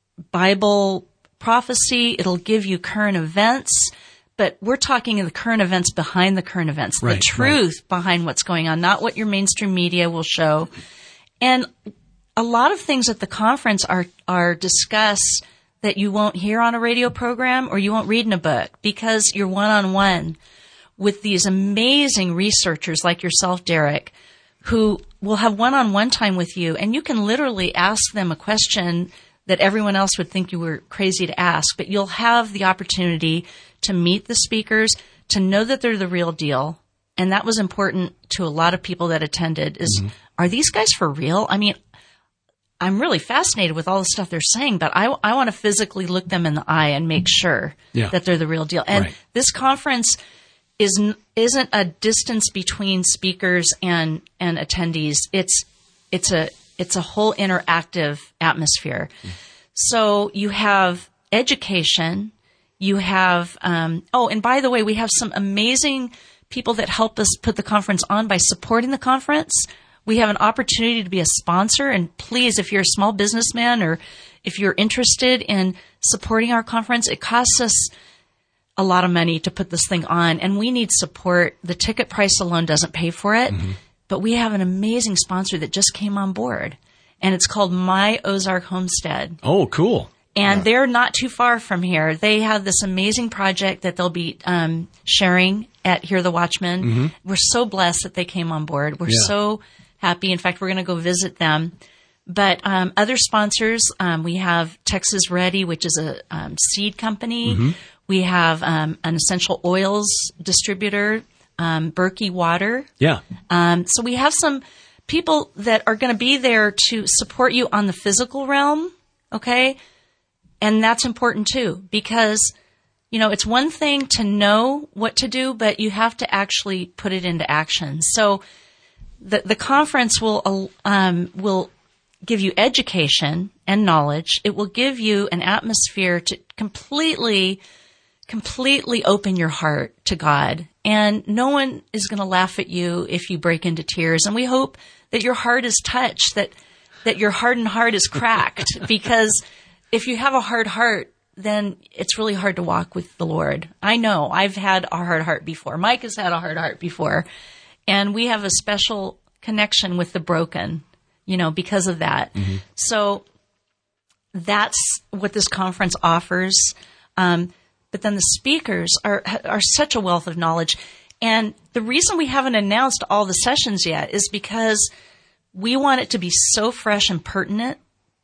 Bible prophecy. It'll give you current events. But we're talking the current events behind the current events, right, the truth right. behind what's going on, not what your mainstream media will show. And a lot of things at the conference are, are discussed that you won't hear on a radio program or you won't read in a book, because you're one-on-one with these amazing researchers like yourself, Derek, who will have one-on-one time with you, and you can literally ask them a question that everyone else would think you were crazy to ask, but you'll have the opportunity to meet the speakers, to know that they're the real deal. And that was important to a lot of people that attended is, mm-hmm. are these guys for real? I mean, I'm really fascinated with all the stuff they're saying, but I, I want to physically look them in the eye and make sure yeah. that they're the real deal. And right. this conference is, isn't a distance between speakers and, and attendees. It's, it's a, it's a whole interactive atmosphere. Mm. So you have education, you have, um, oh, and by the way, we have some amazing people that help us put the conference on by supporting the conference. We have an opportunity to be a sponsor, and please, if you're a small businessman or if you're interested in supporting our conference, it costs us a lot of money to put this thing on, and we need support. The ticket price alone doesn't pay for it, mm-hmm. but we have an amazing sponsor that just came on board, and it's called My Ozark Homestead. Oh, cool. And yeah. they're not too far from here. They have this amazing project that they'll be um, sharing at Hear the Watchman. Mm-hmm. We're so blessed that they came on board. We're yeah. so happy. In fact, we're going to go visit them. But um, other sponsors, um, we have Texas Ready, which is a um, seed company. Mm-hmm. We have um, an essential oils distributor, um, Berkey Water. Yeah. Um, so we have some people that are going to be there to support you on the physical realm, okay? And that's important too, because, you know, it's one thing to know what to do, but you have to actually put it into action. So the the conference will um, will give you education and knowledge. It will give you an atmosphere to completely, completely open your heart to God. And no one is going to laugh at you if you break into tears. And we hope that your heart is touched, that that your hardened heart is cracked, because if you have a hard heart, then it's really hard to walk with the Lord. I know. I've had a hard heart before. Mike has had a hard heart before. And we have a special connection with the broken, you know, because of that. Mm-hmm. So that's what this conference offers. Um, but then the speakers are are such a wealth of knowledge. And the reason we haven't announced all the sessions yet is because we want it to be so fresh and pertinent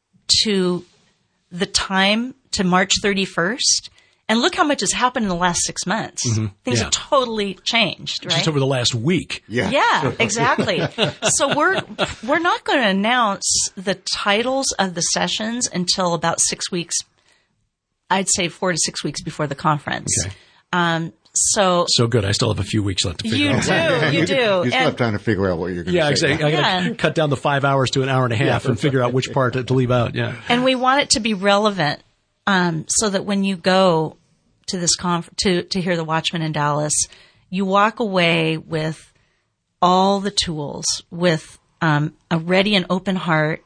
to the time, to March thirty-first. And look how much has happened in the last six months. Mm-hmm. Things yeah. have totally changed, right? Just over the last week. Yeah, yeah, exactly. So we're we're not going to announce the titles of the sessions until about six weeks. I'd say four to six weeks before the conference. Okay. Um, so so good. I still have a few weeks left to figure you out. Do, you do, you do. You still have time to figure out what you're going to yeah, say. Exactly. I got to yeah. cut down the five hours to an hour and a half yeah. and figure out which part to, to leave out. Yeah. And we want it to be relevant. Um, so that when you go to this conf- to, to hear the Watchman in Dallas, you walk away with all the tools, with um, a ready and open heart.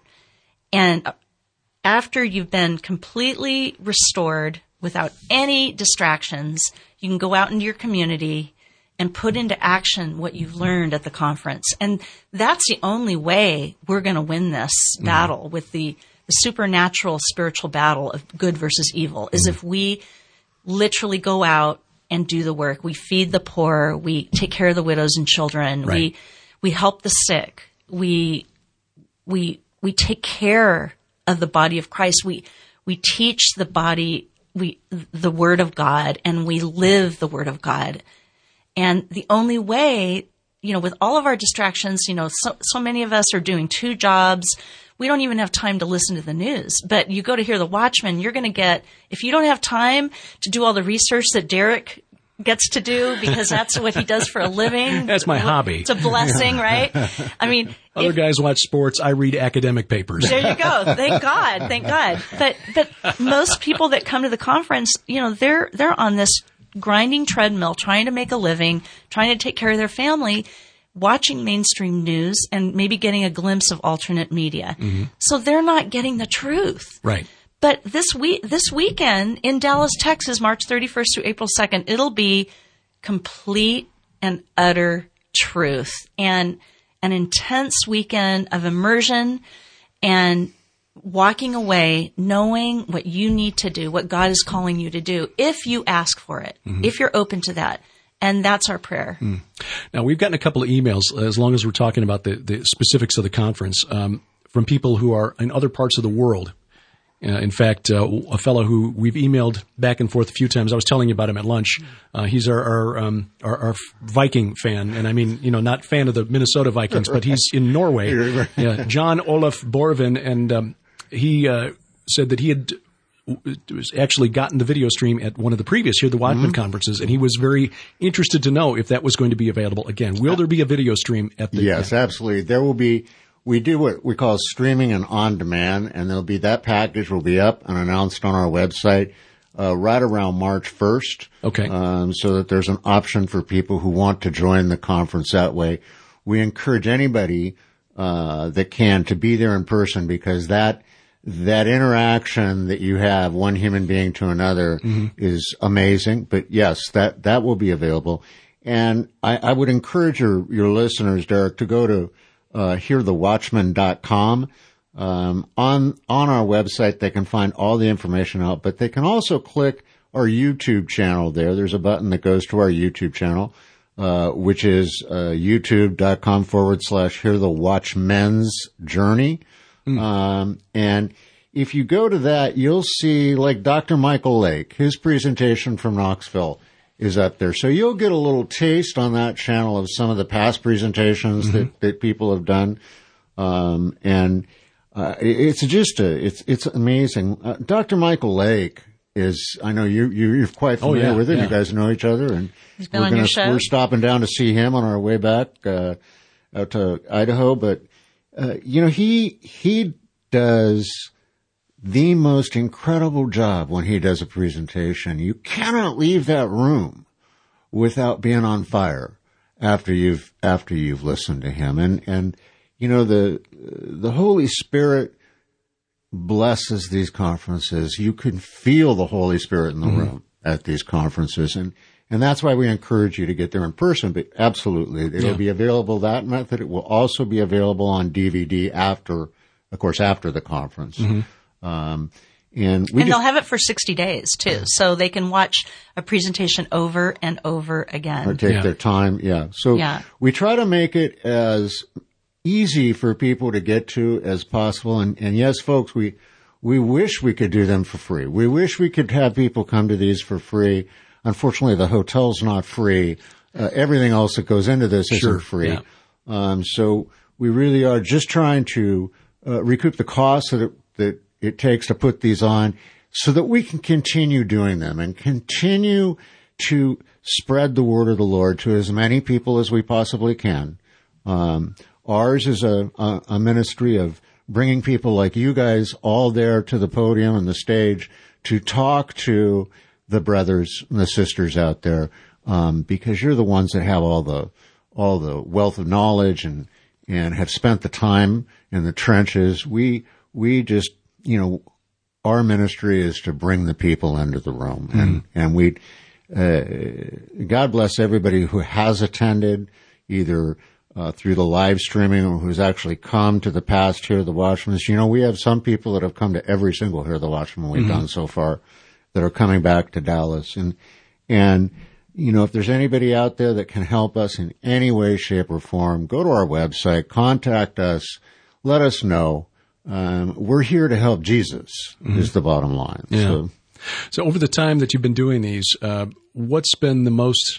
And after you've been completely restored without any distractions, you can go out into your community and put into action what you've learned at the conference. And that's the only way we're going to win this mm-hmm. battle with the The supernatural spiritual battle of good versus evil is if we literally go out and do the work. We feed the poor. We take care of the widows and children. Right. We we help the sick. We we we take care of the body of Christ. We we teach the body we the Word of God, and we live the Word of God. And the only way, you know, with all of our distractions, you know, so so many of us are doing two jobs. We don't even have time to listen to the news. But you go to hear the Watchman, you're going to get, if you don't have time to do all the research that Derek gets to do, because that's what he does for a living. That's my hobby. It's a blessing, right? I mean, other if, guys watch sports. I read academic papers. There you go. Thank God. Thank God. But, but most people that come to the conference, you know, they're, they're on this grinding treadmill, trying to make a living, trying to take care of their family, watching mainstream news and maybe getting a glimpse of alternate media. Mm-hmm. So they're not getting the truth. Right. But this week, this weekend in Dallas, Texas, March thirty-first through April second, it'll be complete and utter truth, and an intense weekend of immersion and walking away knowing what you need to do, what God is calling you to do, if you ask for it, mm-hmm. if you're open to that. And that's our prayer. Mm. Now, we've gotten a couple of emails, as long as we're talking about the, the specifics of the conference, um, from people who are in other parts of the world. Uh, in fact, uh, a fellow who we've emailed back and forth a few times, I was telling you about him at lunch. Uh, he's our our, um, our our Viking fan. And I mean, you know, not fan of the Minnesota Vikings, but he's in Norway. Yeah, John Olaf Borvin. And um, he uh, said that he had was actually gotten the video stream at one of the previous Hear the Watchman mm-hmm. conferences, and he was very interested to know if that was going to be available again. Will there be a video stream at the Yes, event? Absolutely. There will be. We do what we call streaming and on demand, and there'll be that package will be up and announced on our website uh, right around March first. Okay. Um, so that there's an option for people who want to join the conference that way. We encourage anybody uh, that can to be there in person, because that That interaction that you have, one human being to another, mm-hmm. is amazing. But yes, that, that will be available. And I, I would encourage your, your listeners, Derek, to go to uh, hear the watchman dot com. Um, on, on our website, they can find all the information out, but they can also click our YouTube channel there. There's a button that goes to our YouTube channel, uh, which is uh, youtube.com forward slash Hear the Watchmen's Journey. Mm. Um, and if you go to that, you'll see like Doctor Michael Lake, his presentation from Knoxville is up there. So you'll get a little taste on that channel of some of the past presentations mm-hmm. that, that people have done. Um, and uh, it's just a, it's it's amazing. Uh, Doctor Michael Lake is, I know you, you you're quite familiar oh, yeah, with him. Yeah. You guys know each other, and He's been we're on gonna your show. we're stopping down to see him on our way back uh, out to Idaho. But uh, you know, he he does the most incredible job when he does a presentation. You cannot leave that room without being on fire after you've after you've listened to him. And and you know, the the Holy Spirit blesses these conferences. You can feel the Holy Spirit in the mm-hmm. room at these conferences, and and that's why we encourage you to get there in person. But absolutely, it'll yeah. be available that method. It will also be available on D V D after, of course, after the conference. Mm-hmm. Um, and we and just, they'll have it for sixty days too, so they can watch a presentation over and over again. Or take yeah. their time, yeah. So yeah. we try to make it as easy for people to get to as possible. And, and yes, folks, we we wish we could do them for free. We wish we could have people come to these for free. Unfortunately, the hotel's not free. Uh, everything else that goes into this sure. isn't free. Yeah. Um, so we really are just trying to uh, recoup the costs that it, that it takes to put these on so that we can continue doing them and continue to spread the word of the Lord to as many people as we possibly can. Um, ours is a, a, a ministry of bringing people like you guys all there to the podium and the stage to talk to the brothers and the sisters out there, um, because you're the ones that have all the, all the wealth of knowledge and, and have spent the time in the trenches. We, we just, you know, our ministry is to bring the people into the room, mm-hmm. and, and we, uh, God bless everybody who has attended either, uh, through the live streaming or who's actually come to the past Hear the Watchman. You know, we have some people that have come to every single Hear the Watchman we've mm-hmm. done so far that are coming back to Dallas. And, and, you know, if there's anybody out there that can help us in any way, shape, or form, go to our website, contact us, let us know. Um, we're here to help Jesus mm-hmm. is the bottom line. Yeah. So, so over the time that you've been doing these, uh, what's been the most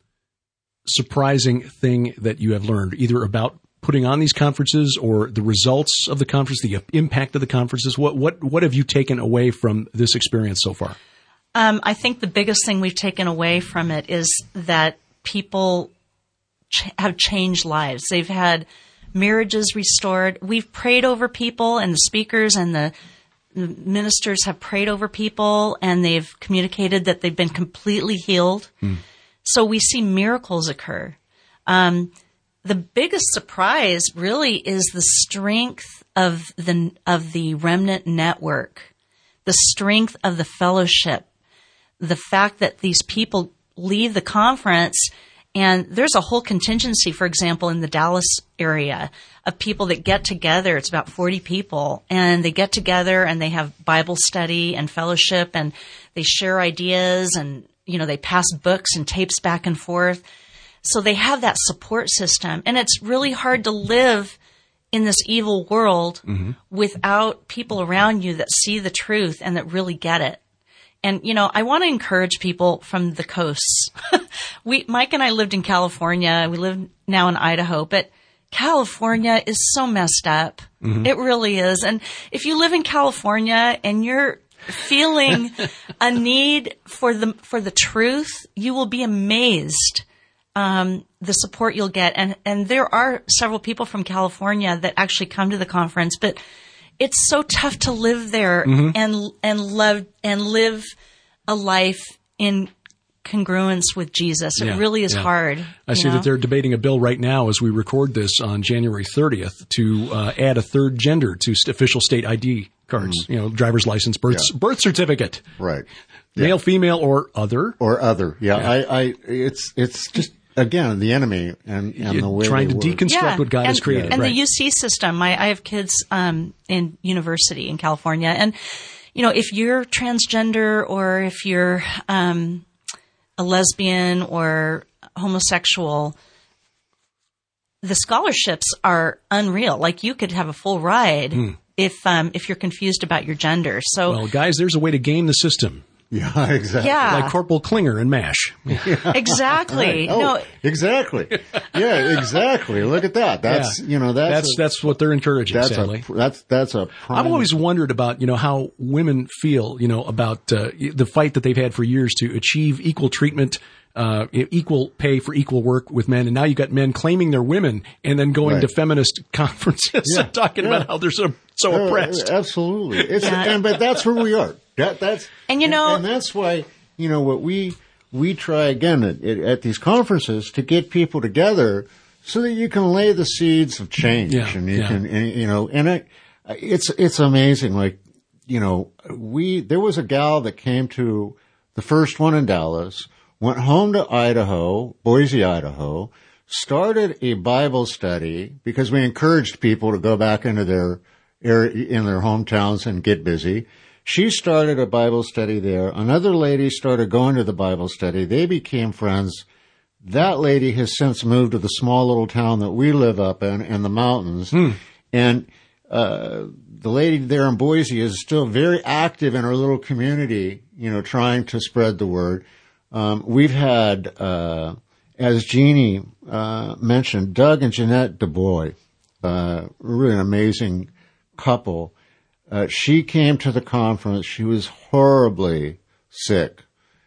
surprising thing that you have learned, either about putting on these conferences or the results of the conference, the impact of the conferences? What what what have you taken away from this experience so far? Um, I think the biggest thing we've taken away from it is that people ch- have changed lives. They've had marriages restored. We've prayed over people, and the speakers and the ministers have prayed over people, and they've communicated that they've been completely healed. Mm. So we see miracles occur. Um, the biggest surprise really is the strength of the of the remnant network, the strength of the fellowship, the fact that these people leave the conference. And there's a whole contingency, for example, in the Dallas area of people that get together. It's about forty people, and they get together and they have Bible study and fellowship, and they share ideas, and, you know, they pass books and tapes back and forth. So they have that support system. And it's really hard to live in this evil world mm-hmm. without people around you that see the truth and that really get it. And, you know, I want to encourage people from the coasts. we, Mike and I lived in California. We live now in Idaho, but California is so messed up. Mm-hmm. It really is. And if you live in California and you're feeling a need for the, for the truth, you will be amazed, um, the support you'll get. And, and there are several people from California that actually come to the conference, but it's so tough to live there mm-hmm. and and love and live a life in congruence with Jesus. It yeah, really is yeah. hard. I see know? that they're debating a bill right now as we record this on January thirtieth to uh, add a third gender to st- official state I D cards. Mm-hmm. You know, driver's license, birth yeah. birth certificate, right? Male, yeah. female, or other, or other. Yeah, yeah. I, I, it's it's just. Again, the enemy and, and the way trying to work. deconstruct yeah. what God and, has created. And right. the U C system. My, I have kids um, in university in California. And, you know, if you're transgender or if you're um, a lesbian or homosexual, the scholarships are unreal. Like, you could have a full ride hmm. if um, if you're confused about your gender. So, well, guys, there's a way to game the system. Yeah, exactly. Yeah. Like Corporal Klinger in MASH. Yeah. Exactly. Right. Oh, no. exactly. Yeah, exactly. Look at that. That's, Yeah. you know, that's, that's, a, that's what they're encouraging, that's sadly. A, that's, that's a prime. I've always wondered about, you know, how women feel, you know, about uh, the fight that they've had for years to achieve equal treatment, uh, equal pay for equal work with men. And now you've got men claiming they're women and then going Right. to feminist conferences Yeah. and talking Yeah. about how they're so, so Uh, oppressed. Absolutely. It's, Yeah. and, but that's where we are. That, that's, And, you know- and, and that's why, you know, what we, we try again at, at these conferences to get people together so that you can lay the seeds of change Yeah, and you yeah. can, and, you know, and it, it's, it's amazing. Like, you know, we, there was a gal that came to the first one in Dallas, went home to Idaho, Boise, Idaho, started a Bible study because we encouraged people to go back into their area, in their hometowns and get busy. She started a Bible study there. Another lady started going to the Bible study. They became friends. That lady has since moved to the small little town that we live up in, in the mountains. Hmm. And, uh, the lady there in Boise is still very active in her little community, you know, trying to spread the word. Um, we've had, uh, as Jeannie, uh, mentioned, Doug and Jeanette DuBois, uh, really an amazing couple. Uh, she came to the conference. She was horribly sick.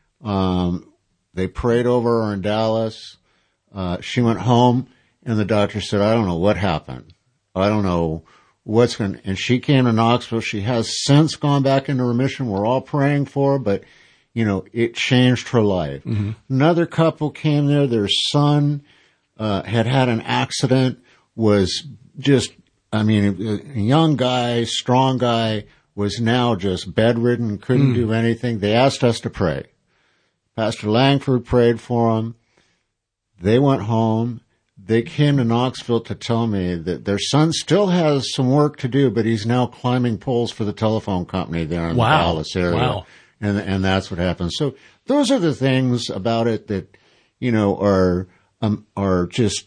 Um, they prayed over her in Dallas. Uh, she went home and the doctor said, I don't know what happened. I don't know what's going to, and she came to Knoxville. She has since gone back into remission. We're all praying for her, but you know, it changed her life. Mm-hmm. Another couple came there. Their son, uh, had had an accident, was just, I mean, a young guy, strong guy, was now just bedridden, couldn't mm. do anything. They asked us to pray. Pastor Langford prayed for him. They went home. They came to Knoxville to tell me that their son still has some work to do, but he's now climbing poles for the telephone company there in wow. the Dallas area. Wow. And, and that's what happens. So those are the things about it that, you know, are, um, are just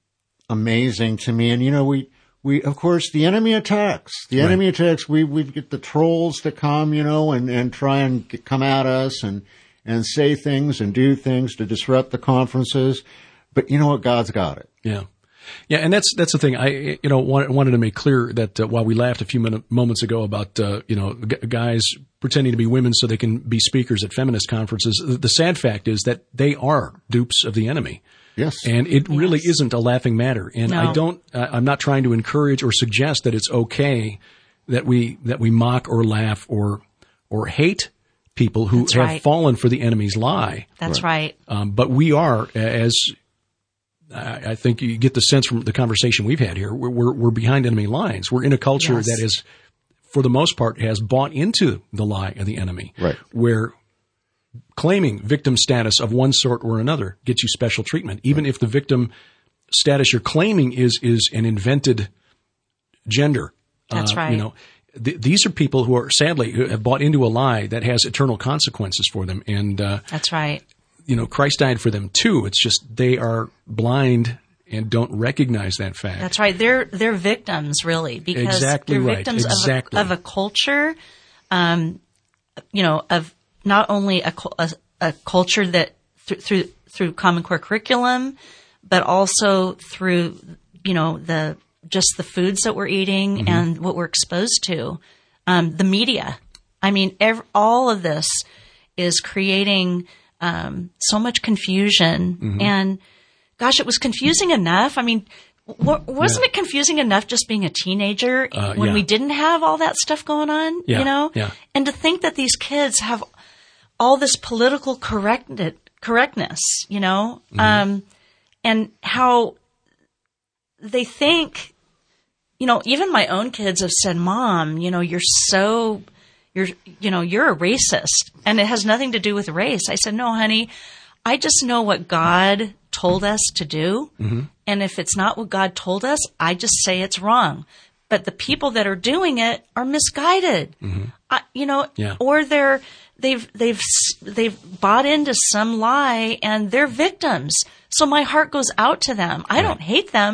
amazing to me. And, you know, we, we, of course, the enemy attacks. The Right. enemy attacks. We, we get the trolls to come, you know, and, and try and get, come at us and, and say things and do things to disrupt the conferences. But you know what? God's got it. Yeah. Yeah, and that's that's the thing. I you know wanted, wanted to make clear that uh, while we laughed a few minute, moments ago about uh, you know g- guys pretending to be women so they can be speakers at feminist conferences, the, the sad fact is that they are dupes of the enemy. Yes, and it yes. really isn't a laughing matter. And no. I don't. Uh, I'm not trying to encourage or suggest that it's okay that we that we mock or laugh or or hate people who That's have right. fallen for the enemy's lie. That's right. right. Um, but we are as I think you get the sense from the conversation we've had here. We're, we're, we're behind enemy lines. We're in a culture yes. that is, for the most part, has bought into the lie of the enemy. Right. Where claiming victim status of one sort or another gets you special treatment, even right. if the victim status you're claiming is is an invented gender. That's uh, right. You know, th- these are people who are sadly who have bought into a lie that has eternal consequences for them. And uh, that's right. You know, Christ died for them too. It's just they are blind and don't recognize that fact. That's right. They're they're victims, really, because exactly they're right. victims exactly. of, a, of a culture, um, you know, of not only a, a, a culture that th- through through Common Core curriculum, but also through you know the just the foods that we're eating mm-hmm. and what we're exposed to, um, the media. I mean, every, all of this is creating. Um, so much confusion mm-hmm. and gosh, it was confusing enough. I mean, w- wasn't yeah. it confusing enough just being a teenager uh, when yeah. we didn't have all that stuff going on, yeah. you know? Yeah. And to think that these kids have all this political correct- correctness, you know, mm-hmm. um, and how they think, you know, even my own kids have said, Mom, you know, you're so... You're, you know, you're a racist and it has nothing to do with race. I said, no, honey, I just know what God told us to do. Mm-hmm. And if it's not what God told us, I just say it's wrong. But the people that are doing it are misguided, mm-hmm. I, you know, yeah. or they're, they've, they've, they've bought into some lie and they're victims. So my heart goes out to them. I right. don't hate them,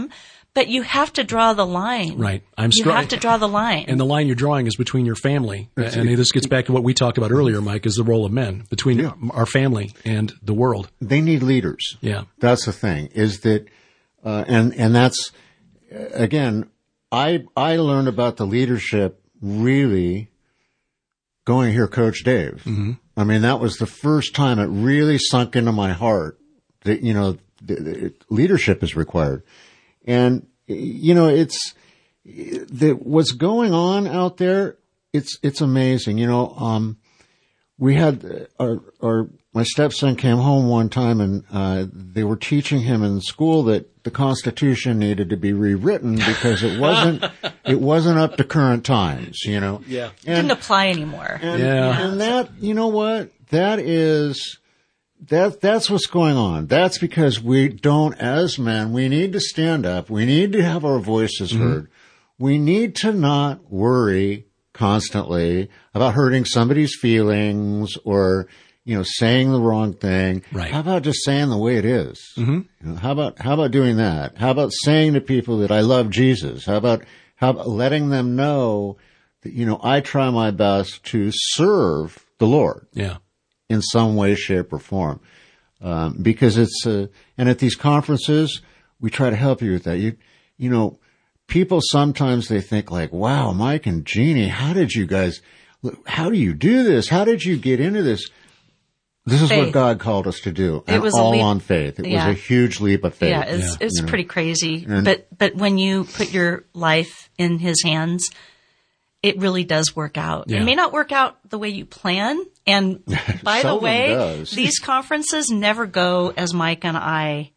But you have to draw the line. Right. I'm you str- have to draw the line. And the line you're drawing is between your family. That's and it. This gets back to what we talked about earlier, Mike, is the role of men between yeah. our family and the world. They need leaders. Yeah. That's the thing, is that, uh, and, and that's, again, I, I learned about the leadership really going to hear Coach Dave. Mm-hmm. I mean, that was the first time it really sunk into my heart that, you know, the, the, leadership is required. And, you know, it's, the, what's going on out there, it's, it's amazing. You know, um, we had, our, our, my stepson came home one time and, uh, they were teaching him in school that the Constitution needed to be rewritten because it wasn't, it wasn't up to current times, you know? Yeah. It didn't apply anymore. And, yeah. And that, you know what? That is, That, that's what's going on. That's because we don't, as men, we need to stand up. We need to have our voices mm-hmm. heard. We need to not worry constantly about hurting somebody's feelings or, you know, saying the wrong thing. Right. How about just saying the way it is? Mm-hmm. You know, how about, how about doing that? How about saying to people that I love Jesus? How about, how about letting them know that, you know, I try my best to serve the Lord. Yeah. In some way, shape, or form. Um, because it's, uh, and at these conferences, we try to help you with that. You, you know, people sometimes they think like, wow, Mike and Jeannie, how did you guys, how do you do this? How did you get into this? This is faith. What God called us to do. And it was all leap, on faith. It yeah. was a huge leap of faith. Yeah, it's, yeah. it's you know? pretty crazy. And, but, but when you put your life in His hands, it really does work out. Yeah. It may not work out the way you plan. And by the way, does. These conferences never go as Mike and I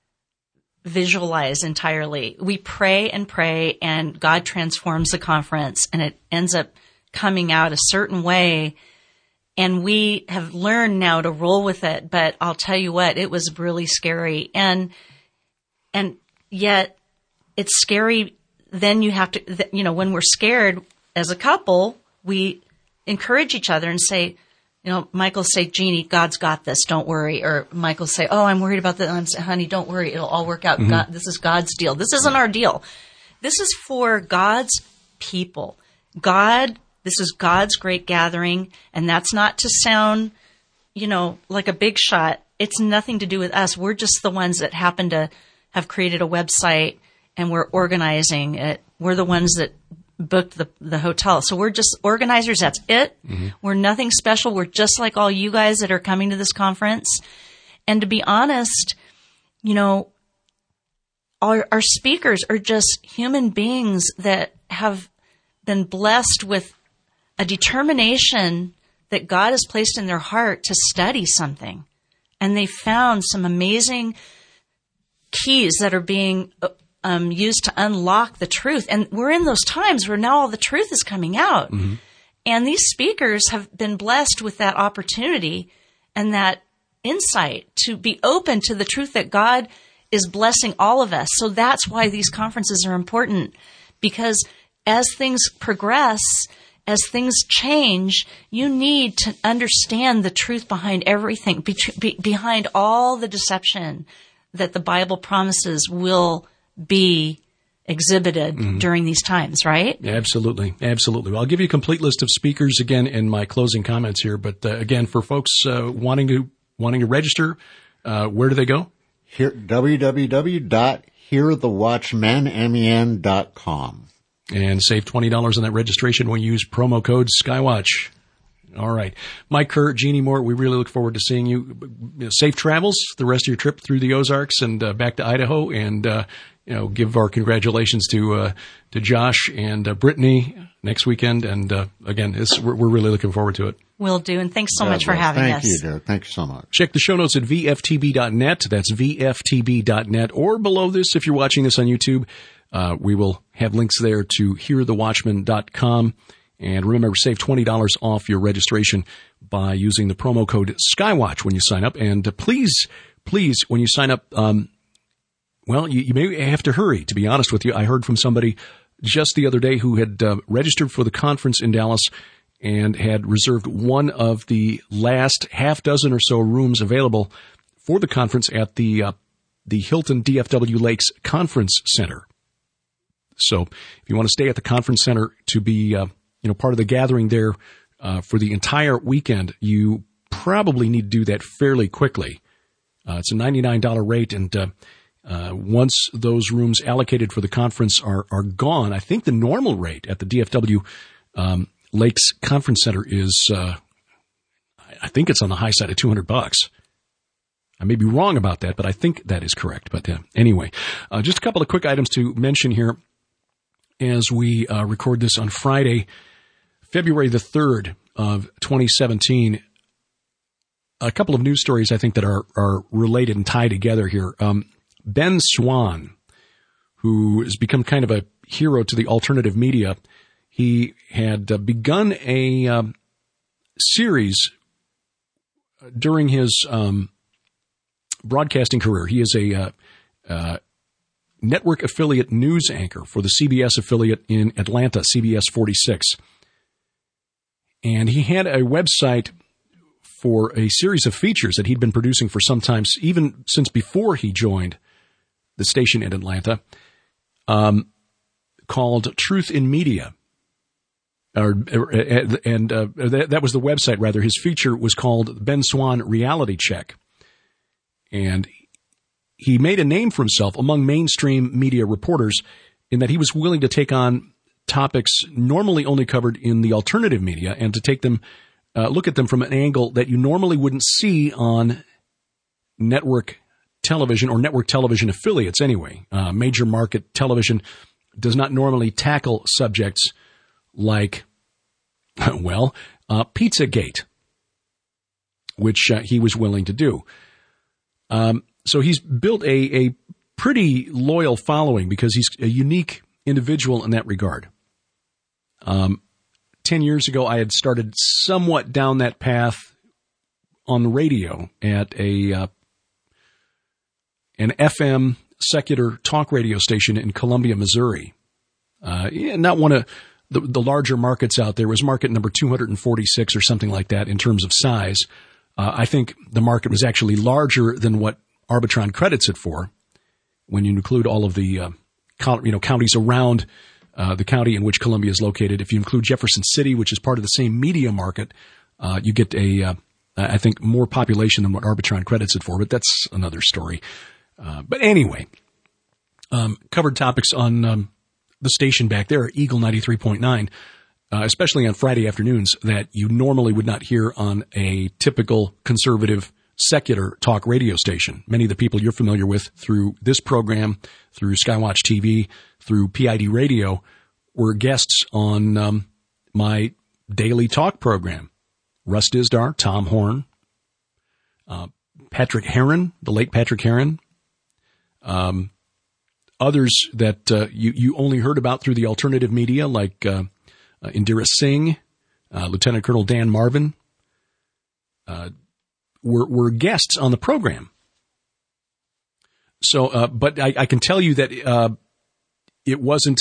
visualize entirely. We pray and pray and God transforms the conference and it ends up coming out a certain way. And we have learned now to roll with it. But I'll tell you what, it was really scary. And, and yet it's scary. Then you have to, you know, when we're scared as a couple, we encourage each other and say, you know, Michael say, Jeannie, God's got this. Don't worry. Or Michael say, oh, I'm worried about that. I'm saying, honey, don't worry. It'll all work out. Mm-hmm. God, this is God's deal. This isn't our deal. This is for God's people. God, this is God's great gathering. And that's not to sound, you know, like a big shot. It's nothing to do with us. We're just the ones that happen to have created a website and we're organizing it. We're the ones that booked the the hotel. So we're just organizers. That's it. Mm-hmm. We're nothing special. We're just like all you guys that are coming to this conference. And to be honest, you know, our, our speakers are just human beings that have been blessed with a determination that God has placed in their heart to study something. And they found some amazing keys that are being Um, used to unlock the truth. And we're in those times where now all the truth is coming out. Mm-hmm. And these speakers have been blessed with that opportunity and that insight to be open to the truth that God is blessing all of us. So that's why these conferences are important, because as things progress, as things change, you need to understand the truth behind everything, be, be, behind all the deception that the Bible promises will be exhibited mm-hmm. during these times, right? Yeah, absolutely. Absolutely. Well, I'll give you a complete list of speakers again in my closing comments here. But uh, again, for folks uh, wanting to wanting to register, uh, where do they go? Here, w w w dot hear the watchmen dot com. And save twenty dollars on that registration when you use promo code Skywatch. All right. Mike Kerr, Jeannie Moore, we really look forward to seeing you. Safe travels the rest of your trip through the Ozarks and uh, back to Idaho. And, uh, you know, give our congratulations to uh, to Josh and uh, Brittany next weekend. And, uh, again, it's, we're, we're really looking forward to it. Will do. And thanks so God much for bless. having Thank us. Thank you, Derek. Thank you so much. Check the show notes at v f t b dot net. That's v f t b dot net. Or below this, if you're watching this on YouTube, uh, we will have links there to hear the watchmen dot com. And remember, save twenty dollars off your registration by using the promo code Skywatch when you sign up. And uh, please, please, when you sign up, um, well, you, you may have to hurry, to be honest with you. I heard from somebody just the other day who had uh, registered for the conference in Dallas and had reserved one of the last half dozen or so rooms available for the conference at the uh, the Hilton D F W Lakes Conference Center. So if you want to stay at the conference center to be, uh, you know, part of the gathering there uh, for the entire weekend, you probably need to do that fairly quickly. Uh, it's a ninety-nine dollars rate, and uh, uh, once those rooms allocated for the conference are, are gone, I think the normal rate at the D F W um, Lakes Conference Center is, uh, I think it's on the high side of two hundred bucks. I may be wrong about that, but I think that is correct. But uh, anyway, uh, just a couple of quick items to mention here as we uh, record this on Friday, February the third of twenty seventeen. A couple of news stories I think that are, are related and tied together here. Um, Ben Swann, who has become kind of a hero to the alternative media, he had uh, begun a uh, series during his um, broadcasting career. He is a uh, uh, network affiliate news anchor for the C B S affiliate in Atlanta, C B S forty-six. And he had a website for a series of features that he'd been producing for some time, even since before he joined the station in Atlanta, um, called Truth in Media. Or, and uh, that, that was the website, rather. His feature was called Ben Swann Reality Check. And he made a name for himself among mainstream media reporters in that he was willing to take on topics normally only covered in the alternative media and to take them, uh, look at them from an angle that you normally wouldn't see on network television or network television affiliates anyway. Uh, major market television does not normally tackle subjects like, well, uh, Pizzagate, which uh, he was willing to do. Um, so he's built a, a pretty loyal following because he's a unique individual in that regard. Um, ten years ago, I had started somewhat down that path on the radio at a uh, an F M secular talk radio station in Columbia, Missouri. Uh, not one of the, the larger markets out there. It was market number two hundred forty-six or something like that in terms of size. Uh, I think the market was actually larger than what Arbitron credits it for when you include all of the uh, you know counties around uh, the county in which Columbia is located. If you include Jefferson City, which is part of the same media market, uh, you get a, uh, I think, more population than what Arbitron credits it for, but that's another story. Uh, but anyway, um, covered topics on um, the station back there, Eagle ninety-three point nine, uh, especially on Friday afternoons, that you normally would not hear on a typical conservative secular talk radio station. Many of the people you're familiar with through this program, through Skywatch T V, through P I D Radio, were guests on um, my daily talk program. Russ Dizdar, Tom Horn, uh, Patrick Heron, the late Patrick Heron, um, others that uh, you, you only heard about through the alternative media, like uh, uh, Indira Singh, uh, Lieutenant Colonel Dan Marvin, uh, were, were guests on the program. So, uh, but I, I can tell you that uh, it wasn't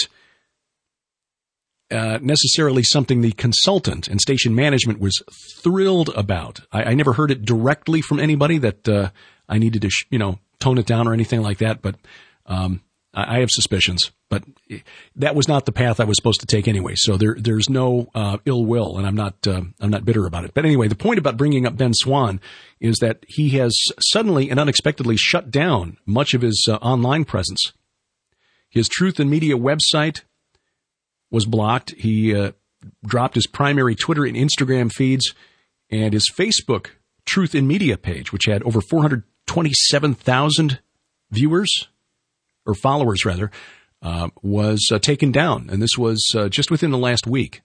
uh, necessarily something the consultant and station management was thrilled about. I, I never heard it directly from anybody that uh, I needed to, sh- you know, tone it down or anything like that. But um, I, I have suspicions. But that was not the path I was supposed to take anyway. So there, there's no uh, ill will, and I'm not, uh, I'm not bitter about it. But anyway, the point about bringing up Ben Swann is that he has suddenly and unexpectedly shut down much of his uh, online presence. His Truth in Media website was blocked. He uh, dropped his primary Twitter and Instagram feeds, and his Facebook Truth in Media page, which had over four hundred twenty-seven thousand viewers, or followers rather, uh, was uh, taken down. And this was uh, just within the last week.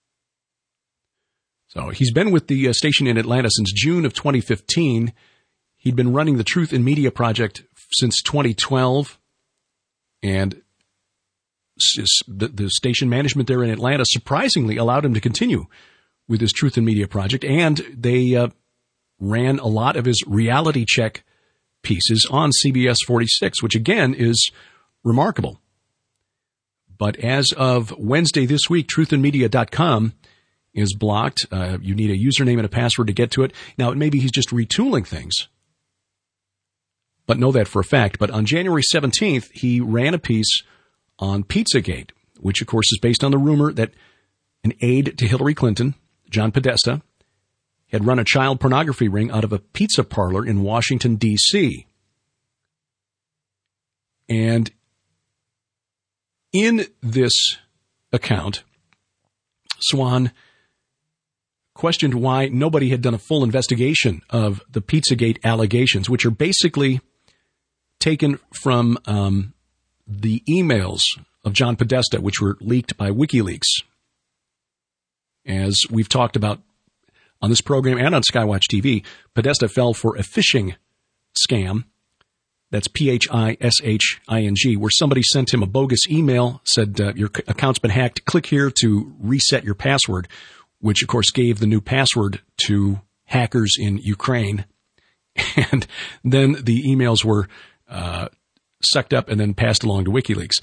So he's been with the uh, station in Atlanta since June of twenty fifteen. He'd been running the Truth in Media project since twenty twelve. And the, the station management there in Atlanta surprisingly allowed him to continue with his Truth in Media project. And they uh, ran a lot of his reality check pieces on C B S forty-six, which again is remarkable. But as of Wednesday this week, truth in media dot com is blocked. Uh, you need a username and a password to get to it. Now, maybe he's just retooling things, but know that for a fact. But on January seventeenth, he ran a piece on Pizzagate, which, of course, is based on the rumor that an aide to Hillary Clinton, John Podesta, had run a child pornography ring out of a pizza parlor in Washington, D C And in this account, Swan questioned why nobody had done a full investigation of the Pizzagate allegations, which are basically taken from um, the emails of John Podesta, which were leaked by WikiLeaks. As we've talked about on this program and on Skywatch T V, Podesta fell for a phishing scam. That's P H I S H I N G, where somebody sent him a bogus email, said, uh, your account's been hacked. Click here to reset your password, which, of course, gave the new password to hackers in Ukraine. And then the emails were uh, sucked up and then passed along to WikiLeaks.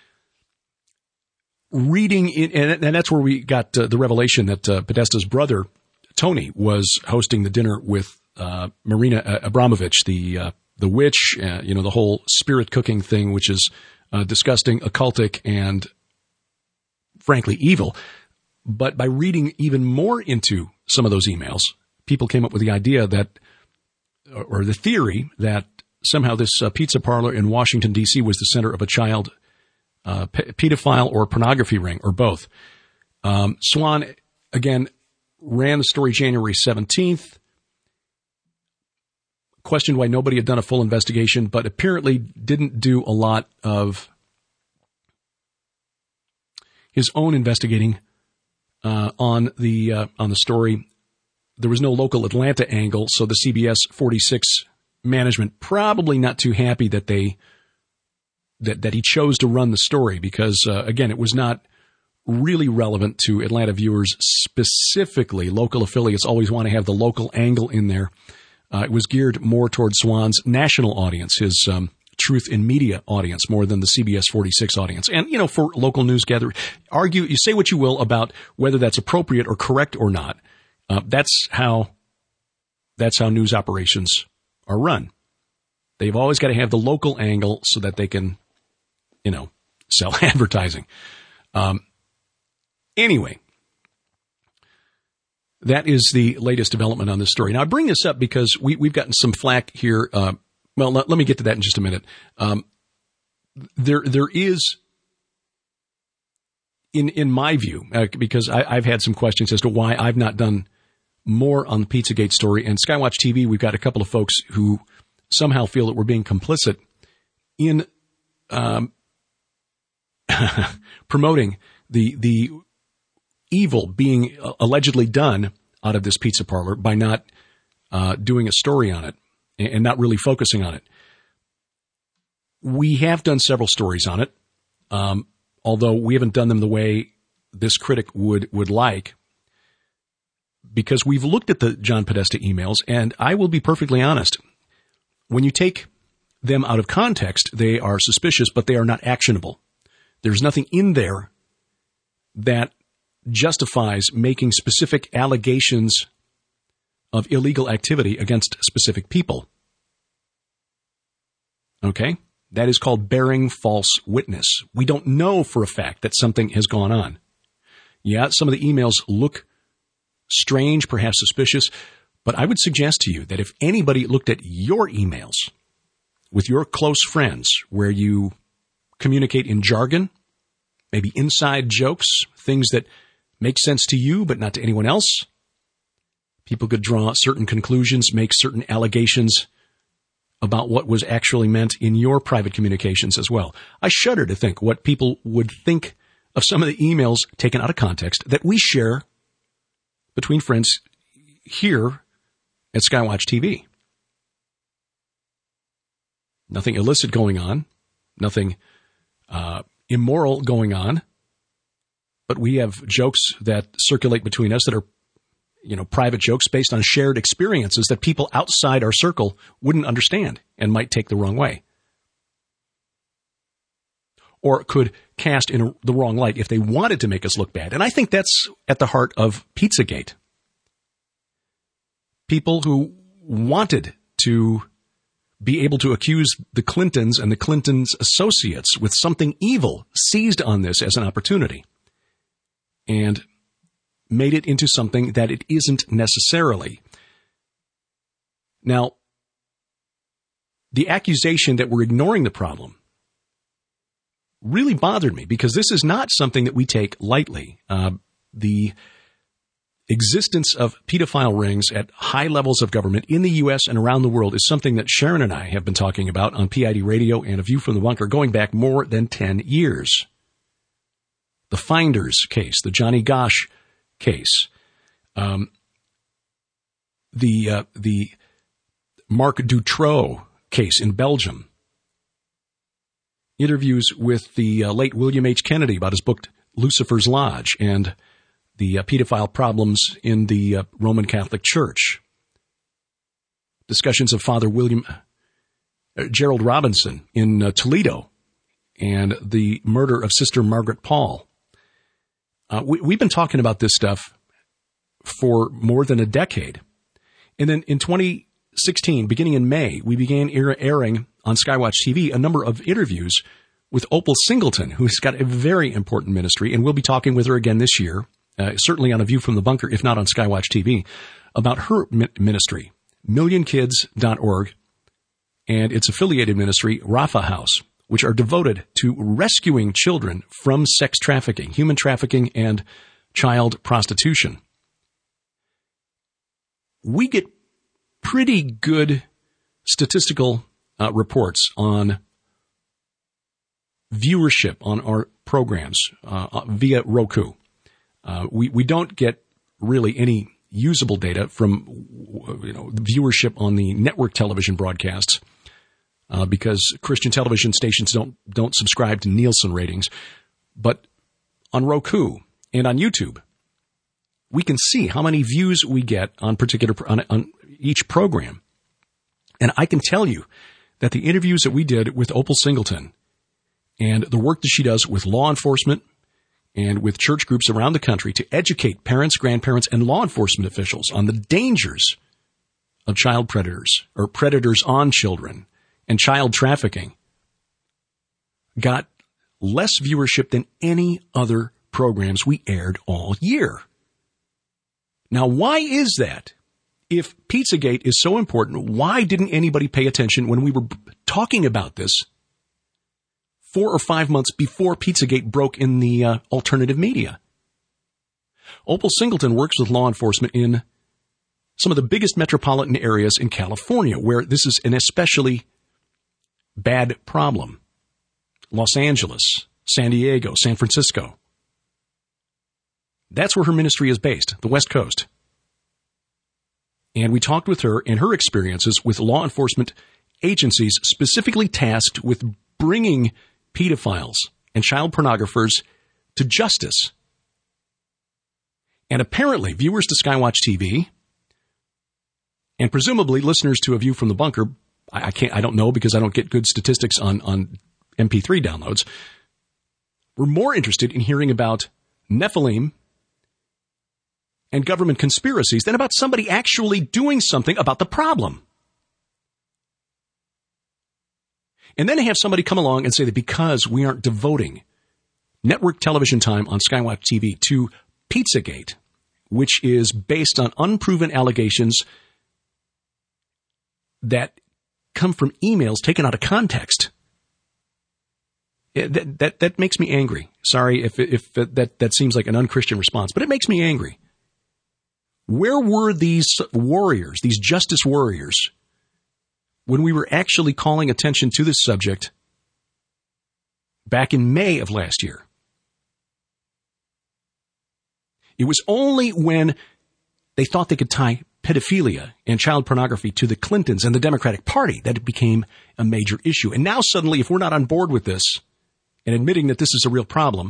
Reading, in, and, and that's where we got uh, the revelation that uh, Podesta's brother, Tony, was hosting the dinner with uh, Marina Abramovich, the uh, the witch, uh, you know, the whole spirit cooking thing, which is uh, disgusting, occultic, and frankly evil. But by reading even more into some of those emails, people came up with the idea that, or the theory that somehow this uh, pizza parlor in Washington, D C was the center of a child uh, p- pedophile or pornography ring, or both. Um, Swan, again, ran the story January seventeenth, questioned why nobody had done a full investigation, but apparently didn't do a lot of his own investigating uh, on the uh, on the story. There was no local Atlanta angle, so the C B S forty-six management probably not too happy that they that that he chose to run the story, because uh, again, it was not really relevant to Atlanta viewers specifically. Local affiliates always want to have the local angle in there. Uh, it was geared more towards Swan's national audience, his um, Truth in Media audience, more than the C B S forty-six audience. And, you know, for local news gathering, argue, you say what you will about whether that's appropriate or correct or not. Uh, that's how, that's how news operations are run. They've always got to have the local angle so that they can, you know, sell advertising. Um, anyway. That is the latest development on this story. Now, I bring this up because we, we've gotten some flack here. Uh, well, let, let me get to that in just a minute. Um, there, there is, in in my view, uh, because I, I've had some questions as to why I've not done more on the Pizzagate story. And Skywatch T V, we've got a couple of folks who somehow feel that we're being complicit in um, promoting the the. evil being allegedly done out of this pizza parlor by not uh, doing a story on it and not really focusing on it. We have done several stories on it, um, although we haven't done them the way this critic would, would like, because we've looked at the John Podesta emails, and I will be perfectly honest. When you take them out of context, they are suspicious, but they are not actionable. There's nothing in there that justifies making specific allegations of illegal activity against specific people. Okay? That is called bearing false witness. We don't know for a fact that something has gone on. Yeah, some of the emails look strange, perhaps suspicious, but I would suggest to you that if anybody looked at your emails with your close friends where you communicate in jargon, maybe inside jokes, things that make sense to you, but not to anyone else. People could draw certain conclusions, make certain allegations about what was actually meant in your private communications as well. I shudder to think what people would think of some of the emails taken out of context that we share between friends here at Skywatch T V. Nothing illicit going on, nothing uh, immoral going on. But we have jokes that circulate between us that are, you know, private jokes based on shared experiences that people outside our circle wouldn't understand and might take the wrong way. Or could cast in the wrong light if they wanted to make us look bad. And I think that's at the heart of Pizzagate. People who wanted to be able to accuse the Clintons and the Clintons' associates with something evil, seized on this as an opportunity and made it into something that it isn't necessarily. Now, the accusation that we're ignoring the problem really bothered me, because this is not something that we take lightly. Uh, the existence of pedophile rings at high levels of government in the U S and around the world is something that Sharon and I have been talking about on P I D Radio and A View from the Bunker going back more than ten years. The Finders case, the Johnny Gosch case, um, the uh, the Marc Dutroux case in Belgium, interviews with the uh, late William H. Kennedy about his book Lucifer's Lodge, and the uh, pedophile problems in the uh, Roman Catholic Church. Discussions of Father William uh, Gerald Robinson in uh, Toledo, and the murder of Sister Margaret Paul. Uh, we, we've been talking about this stuff for more than a decade. And then in twenty sixteen, beginning in May, we began air- airing on Skywatch T V a number of interviews with Opal Singleton, who's got a very important ministry, and we'll be talking with her again this year, uh, certainly on A View from the Bunker, if not on Skywatch T V, about her mi- ministry, million kids dot org, and its affiliated ministry, Rapha House, which are devoted to rescuing children from sex trafficking, human trafficking, and child prostitution. We get pretty good statistical uh, reports on viewership on our programs uh, via Roku. Uh, we, we don't get really any usable data from, you know, the viewership on the network television broadcasts uh, because Christian television stations don't don't subscribe to Nielsen ratings. But on Roku and on YouTube, we can see how many views we get on particular on, on each program. And I can tell you that the interviews that we did with Opal Singleton and the work that she does with law enforcement and with church groups around the country to educate parents, grandparents, and law enforcement officials on the dangers of child predators or predators on children and child trafficking got less viewership than any other programs we aired all year. Now, why is that? If Pizzagate is so important, why didn't anybody pay attention when we were talking about this four or five months before Pizzagate broke in the uh, alternative media? Opal Singleton works with law enforcement in some of the biggest metropolitan areas in California, where this is an especially bad problem. Los Angeles, San Diego, San Francisco. That's where her ministry is based, the West Coast. And we talked with her and her experiences with law enforcement agencies specifically tasked with bringing pedophiles and child pornographers to justice. And apparently, viewers to Skywatch T V and presumably listeners to A View from the Bunker, I, I can't, I don't know because I don't get good statistics on, on M P three downloads, were more interested in hearing about Nephilim and government conspiracies than about somebody actually doing something about the problem. And then to have somebody come along and say that because we aren't devoting network television time on Skywatch T V to Pizzagate, which is based on unproven allegations that come from emails taken out of context, that that, that makes me angry. Sorry if if that, that seems like an unchristian response, but it makes me angry. Where were these warriors, these justice warriors, when we were actually calling attention to this subject back in May of last year? It was only when they thought they could tie pedophilia and child pornography to the Clintons and the Democratic Party that it became a major issue. And now suddenly, if we're not on board with this and admitting that this is a real problem,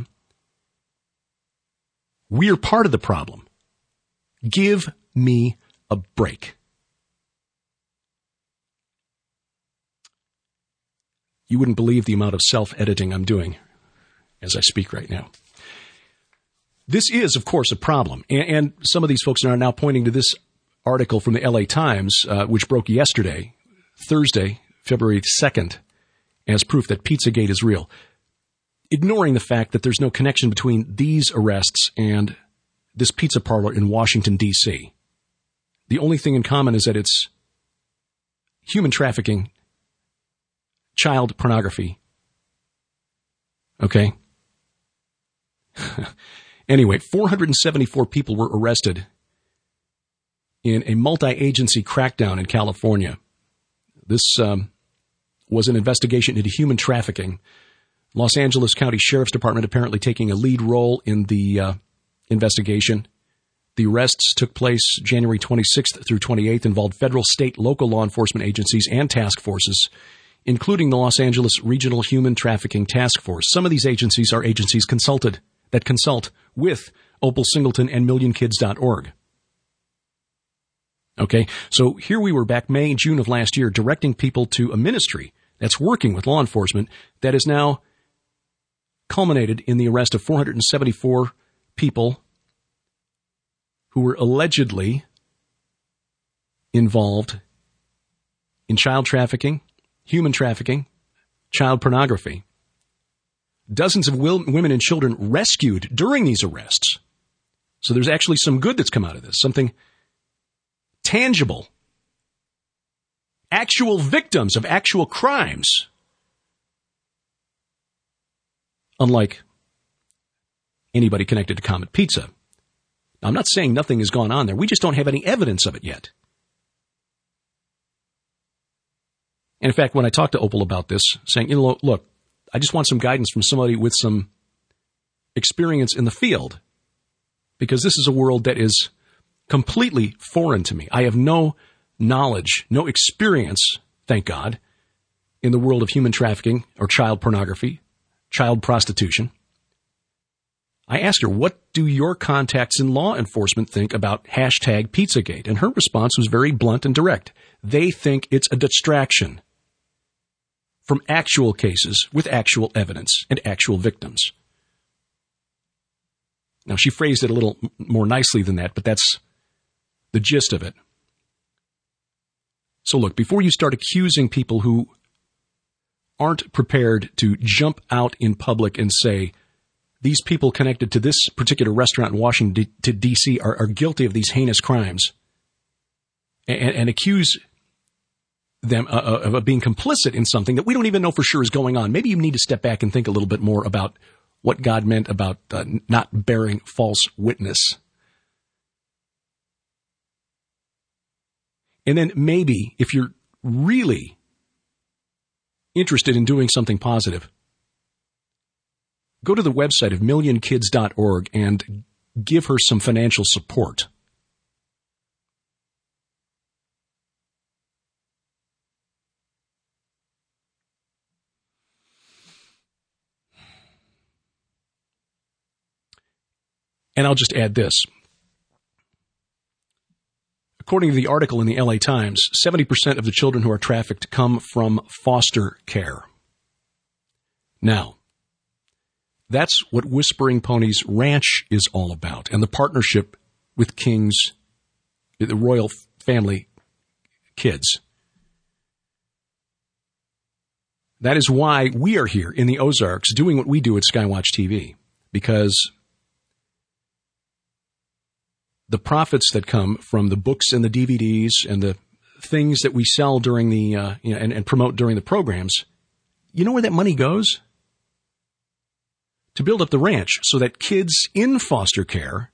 we're part of the problem. Give me a break. You wouldn't believe the amount of self-editing I'm doing as I speak right now. This is, of course, a problem. And, and some of these folks are now pointing to this article from the L A Times, uh, which broke yesterday, Thursday, February second, as proof that Pizzagate is real, ignoring the fact that there's no connection between these arrests and this pizza parlor in Washington, D C The only thing in common is that it's human trafficking, child pornography. Okay? Anyway, four hundred seventy-four people were arrested in a multi-agency crackdown in California. This um, was an investigation into human trafficking. Los Angeles County Sheriff's Department apparently taking a lead role in the uh, investigation. The arrests took place January twenty-sixth through twenty-eighth, involved federal, state, local law enforcement agencies and task forces, including the Los Angeles Regional Human Trafficking Task Force. Some of these agencies are agencies consulted that consult with Opal Singleton and million kids dot org. Okay, so here we were back May and June of last year directing people to a ministry that's working with law enforcement that is now culminated in the arrest of four hundred seventy-four people who were allegedly involved in child trafficking, human trafficking, child pornography. Dozens of will- women and children rescued during these arrests. So there's actually some good that's come out of this, something tangible. Actual victims of actual crimes. Unlike anybody connected to Comet Pizza. Now, I'm not saying nothing has gone on there. We just don't have any evidence of it yet. And in fact, when I talked to Opal about this, saying, you know, look, I just want some guidance from somebody with some experience in the field, because this is a world that is completely foreign to me. I have no knowledge, no experience, thank God, in the world of human trafficking or child pornography, child prostitution. I asked her, what do your contacts in law enforcement think about hashtag Pizzagate? And her response was very blunt and direct. They think it's a distraction from actual cases with actual evidence and actual victims. Now, she phrased it a little more nicely than that, but that's the gist of it. So look, before you start accusing people who aren't prepared to jump out in public and say, these people connected to this particular restaurant in Washington, D C are, are guilty of these heinous crimes, and, and accuse them uh, of being complicit in something that we don't even know for sure is going on. Maybe you need to step back and think a little bit more about what God meant about uh, not bearing false witness. And then maybe, if you're really interested in doing something positive, go to the website of million kids dot org and give her some financial support. And I'll just add this. According to the article in the L A Times, seventy percent of the children who are trafficked come from foster care. Now, that's what Whispering Ponies Ranch is all about, and the partnership with King's, the royal family kids. That is why we are here in the Ozarks doing what we do at Skywatch T V, because the profits that come from the books and the D V Ds and the things that we sell during the uh, you know, and, and promote during the programs, you know where that money goes? To build up the ranch so that kids in foster care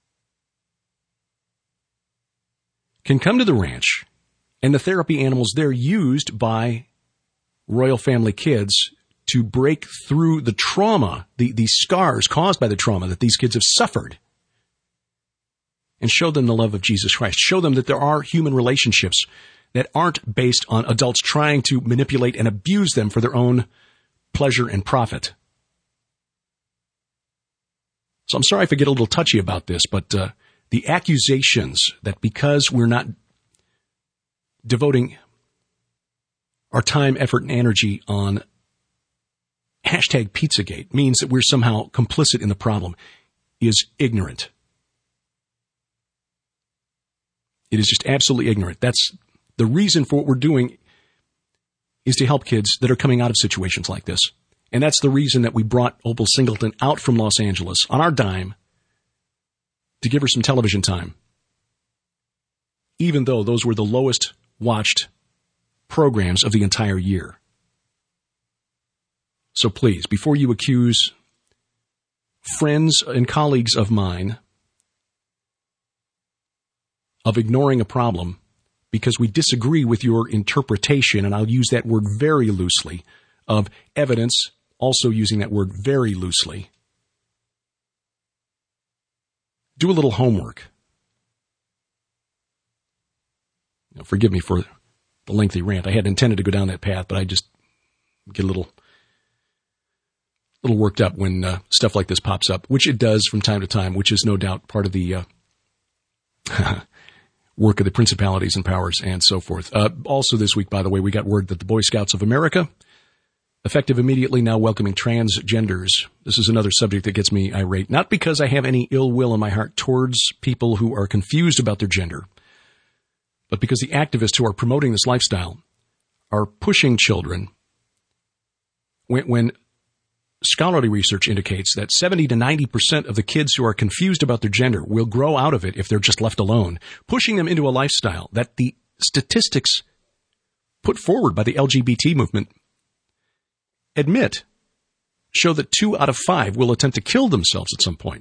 can come to the ranch, and the therapy animals there used by royal family kids to break through the trauma, the, the scars caused by the trauma that these kids have suffered, and show them the love of Jesus Christ. Show them that there are human relationships that aren't based on adults trying to manipulate and abuse them for their own pleasure and profit. So I'm sorry if I get a little touchy about this, but uh, the accusations that because we're not devoting our time, effort, and energy on hashtag Pizzagate means that we're somehow complicit in the problem is ignorant. It is just absolutely ignorant. That's the reason for what we're doing is to help kids that are coming out of situations like this. And that's the reason that we brought Opal Singleton out from Los Angeles on our dime to give her some television time, even though those were the lowest watched programs of the entire year. So please, before you accuse friends and colleagues of mine of ignoring a problem because we disagree with your interpretation, and I'll use that word very loosely, of evidence, also using that word very loosely, do a little homework. Now, forgive me for the lengthy rant. I had intended to go down that path, but I just get a little, little worked up when uh, stuff like this pops up, which it does from time to time, which is no doubt part of the uh, work of the principalities and powers and so forth. Uh, also this week, by the way, we got word that the Boy Scouts of America, effective immediately, now welcoming transgenders. This is another subject that gets me irate, not because I have any ill will in my heart towards people who are confused about their gender, but because the activists who are promoting this lifestyle are pushing children when, when scholarly research indicates that seventy to ninety percent of the kids who are confused about their gender will grow out of it if they're just left alone, pushing them into a lifestyle that the statistics put forward by the L G B T movement admit show that two out of five will attempt to kill themselves at some point.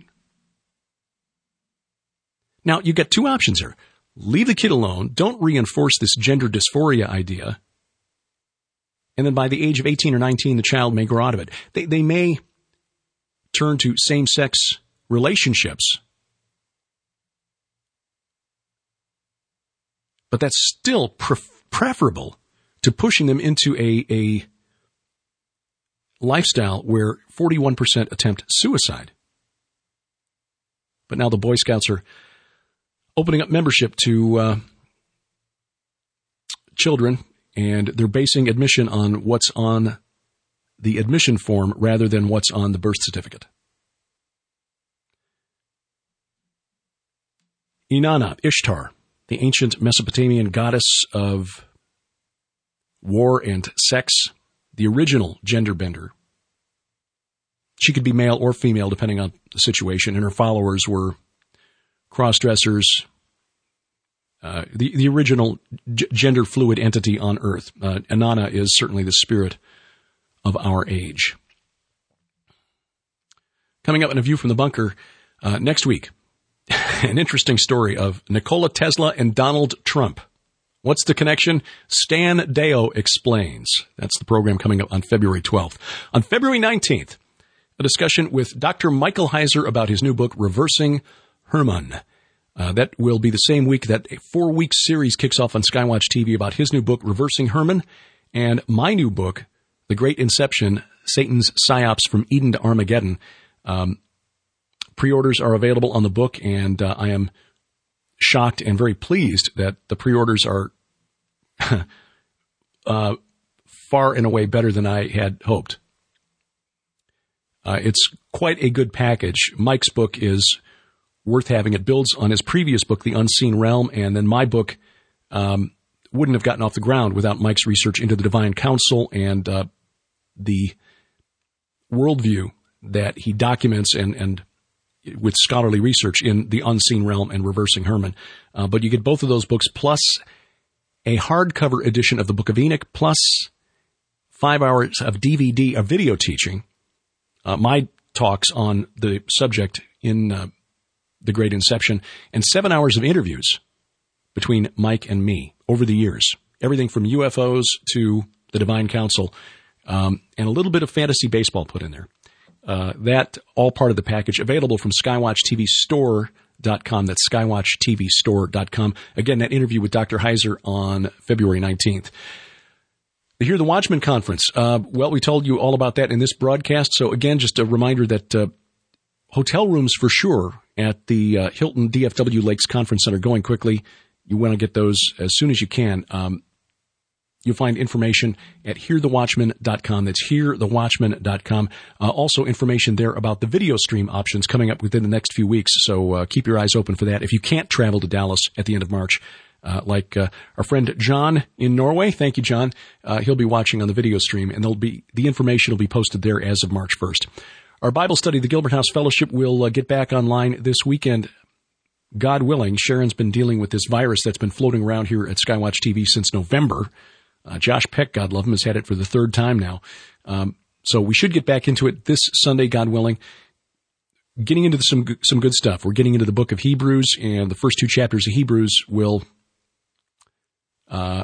Now, you get two options here. Leave the kid alone. Don't reinforce this gender dysphoria idea. And then by the age of eighteen or nineteen, the child may grow out of it. They, they may turn to same-sex relationships. But that's still pre- preferable to pushing them into a, a lifestyle where forty-one percent attempt suicide. But now the Boy Scouts are opening up membership to uh, children, and they're basing admission on what's on the admission form rather than what's on the birth certificate. Inanna, Ishtar, the ancient Mesopotamian goddess of war and sex, the original gender bender. She could be male or female depending on the situation, and her followers were cross-dressers, uh, the, the original g- gender-fluid entity on Earth. Uh, Inanna is certainly the spirit of our age. Coming up in A View from the Bunker uh, next week, an interesting story of Nikola Tesla and Donald Trump. What's the connection? Stan Deyo explains. That's the program coming up on February twelfth. On February nineteenth, a discussion with Doctor Michael Heiser about his new book, Reversing Herman. Uh, that will be the same week that a four-week series kicks off on Skywatch T V about his new book, Reversing Herman, and my new book, The Great Inception, Satan's Psyops from Eden to Armageddon. Um, pre-orders are available on the book, and uh, I am shocked and very pleased that the pre-orders are uh, far and away better than I had hoped. Uh, it's quite a good package. Mike's book is worth having. It builds on his previous book, The Unseen Realm, and then my book um, wouldn't have gotten off the ground without Mike's research into the Divine Council and uh, the worldview that he documents and, and with scholarly research in The Unseen Realm and Reversing Herman. Uh, but you get both of those books plus a hardcover edition of the Book of Enoch plus five hours of D V D, of video teaching, uh, my talks on the subject in uh, The Great Inception, and seven hours of interviews between Mike and me over the years. Everything from U F Os to the Divine Council, um, and a little bit of fantasy baseball put in there. Uh, that all part of the package, available from skywatch t v store dot com. That's skywatch t v store dot com. Again, that interview with Doctor Heiser on February nineteenth. The Hear the Watchman Conference. Uh, well, we told you all about that in this broadcast. So again, just a reminder that uh, hotel rooms for sure at the uh, Hilton D F W Lakes Conference Center going quickly. You want to get those as soon as you can. Um, you'll find information at hear the watchman dot com. That's hear the watchman dot com. Uh, also information there about the video stream options coming up within the next few weeks. So uh, keep your eyes open for that. If you can't travel to Dallas at the end of March, Uh, like uh, our friend John in Norway. Thank you, John. Uh, he'll be watching on the video stream, and there'll be the information will be posted there as of March first. Our Bible study, the Gilbert House Fellowship, will uh, get back online this weekend. God willing. Sharon's been dealing with this virus that's been floating around here at Skywatch T V since November. Uh, Josh Peck, God love him, has had it for the third time now. Um, so we should get back into it this Sunday, God willing. Getting into some some good stuff. We're getting into the book of Hebrews, and the first two chapters of Hebrews will... Uh,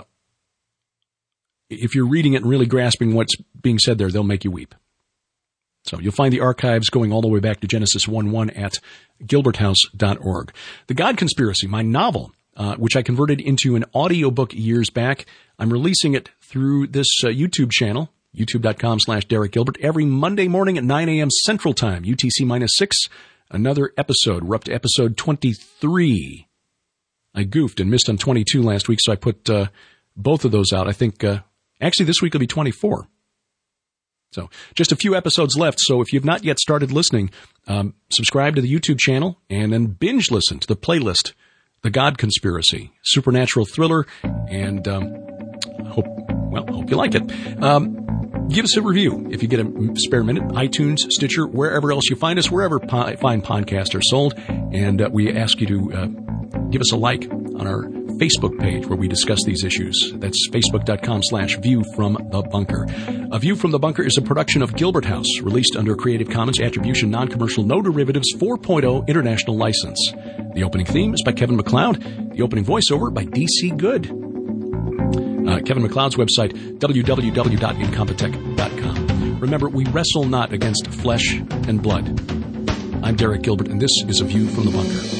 if you're reading it and really grasping what's being said there, they'll make you weep. So you'll find the archives going all the way back to Genesis one one at gilbert house dot org. The God Conspiracy, my novel, uh, which I converted into an audiobook years back. I'm releasing it through this uh, YouTube channel, youtube.com slash Derek Gilbert, every Monday morning at nine a.m. Central Time, U T C minus six. Another episode. We're up to episode twenty-three. I goofed and missed on twenty-two last week, so I put uh, both of those out. I think, uh, actually, this week will be twenty-four. So just a few episodes left. So if you've not yet started listening, um, subscribe to the YouTube channel and then binge listen to the playlist, The God Conspiracy, supernatural thriller, and um, hope, well, hope you like it. Um, give us a review if you get a spare minute. iTunes, Stitcher, wherever else you find us, wherever po- fine podcasts are sold. And uh, we ask you to uh, give us a like on our Facebook page where we discuss these issues. That's facebook.com slash view from the bunker. A View from the Bunker is a production of Gilbert House, released under a Creative Commons Attribution Non-Commercial No Derivatives four point oh International License. The opening theme is by Kevin MacLeod. The opening voiceover by D C Good. Uh, Kevin MacLeod's website, w w w dot incompetech dot com. Remember, we wrestle not against flesh and blood. I'm Derek Gilbert, and this is A View from the Bunker.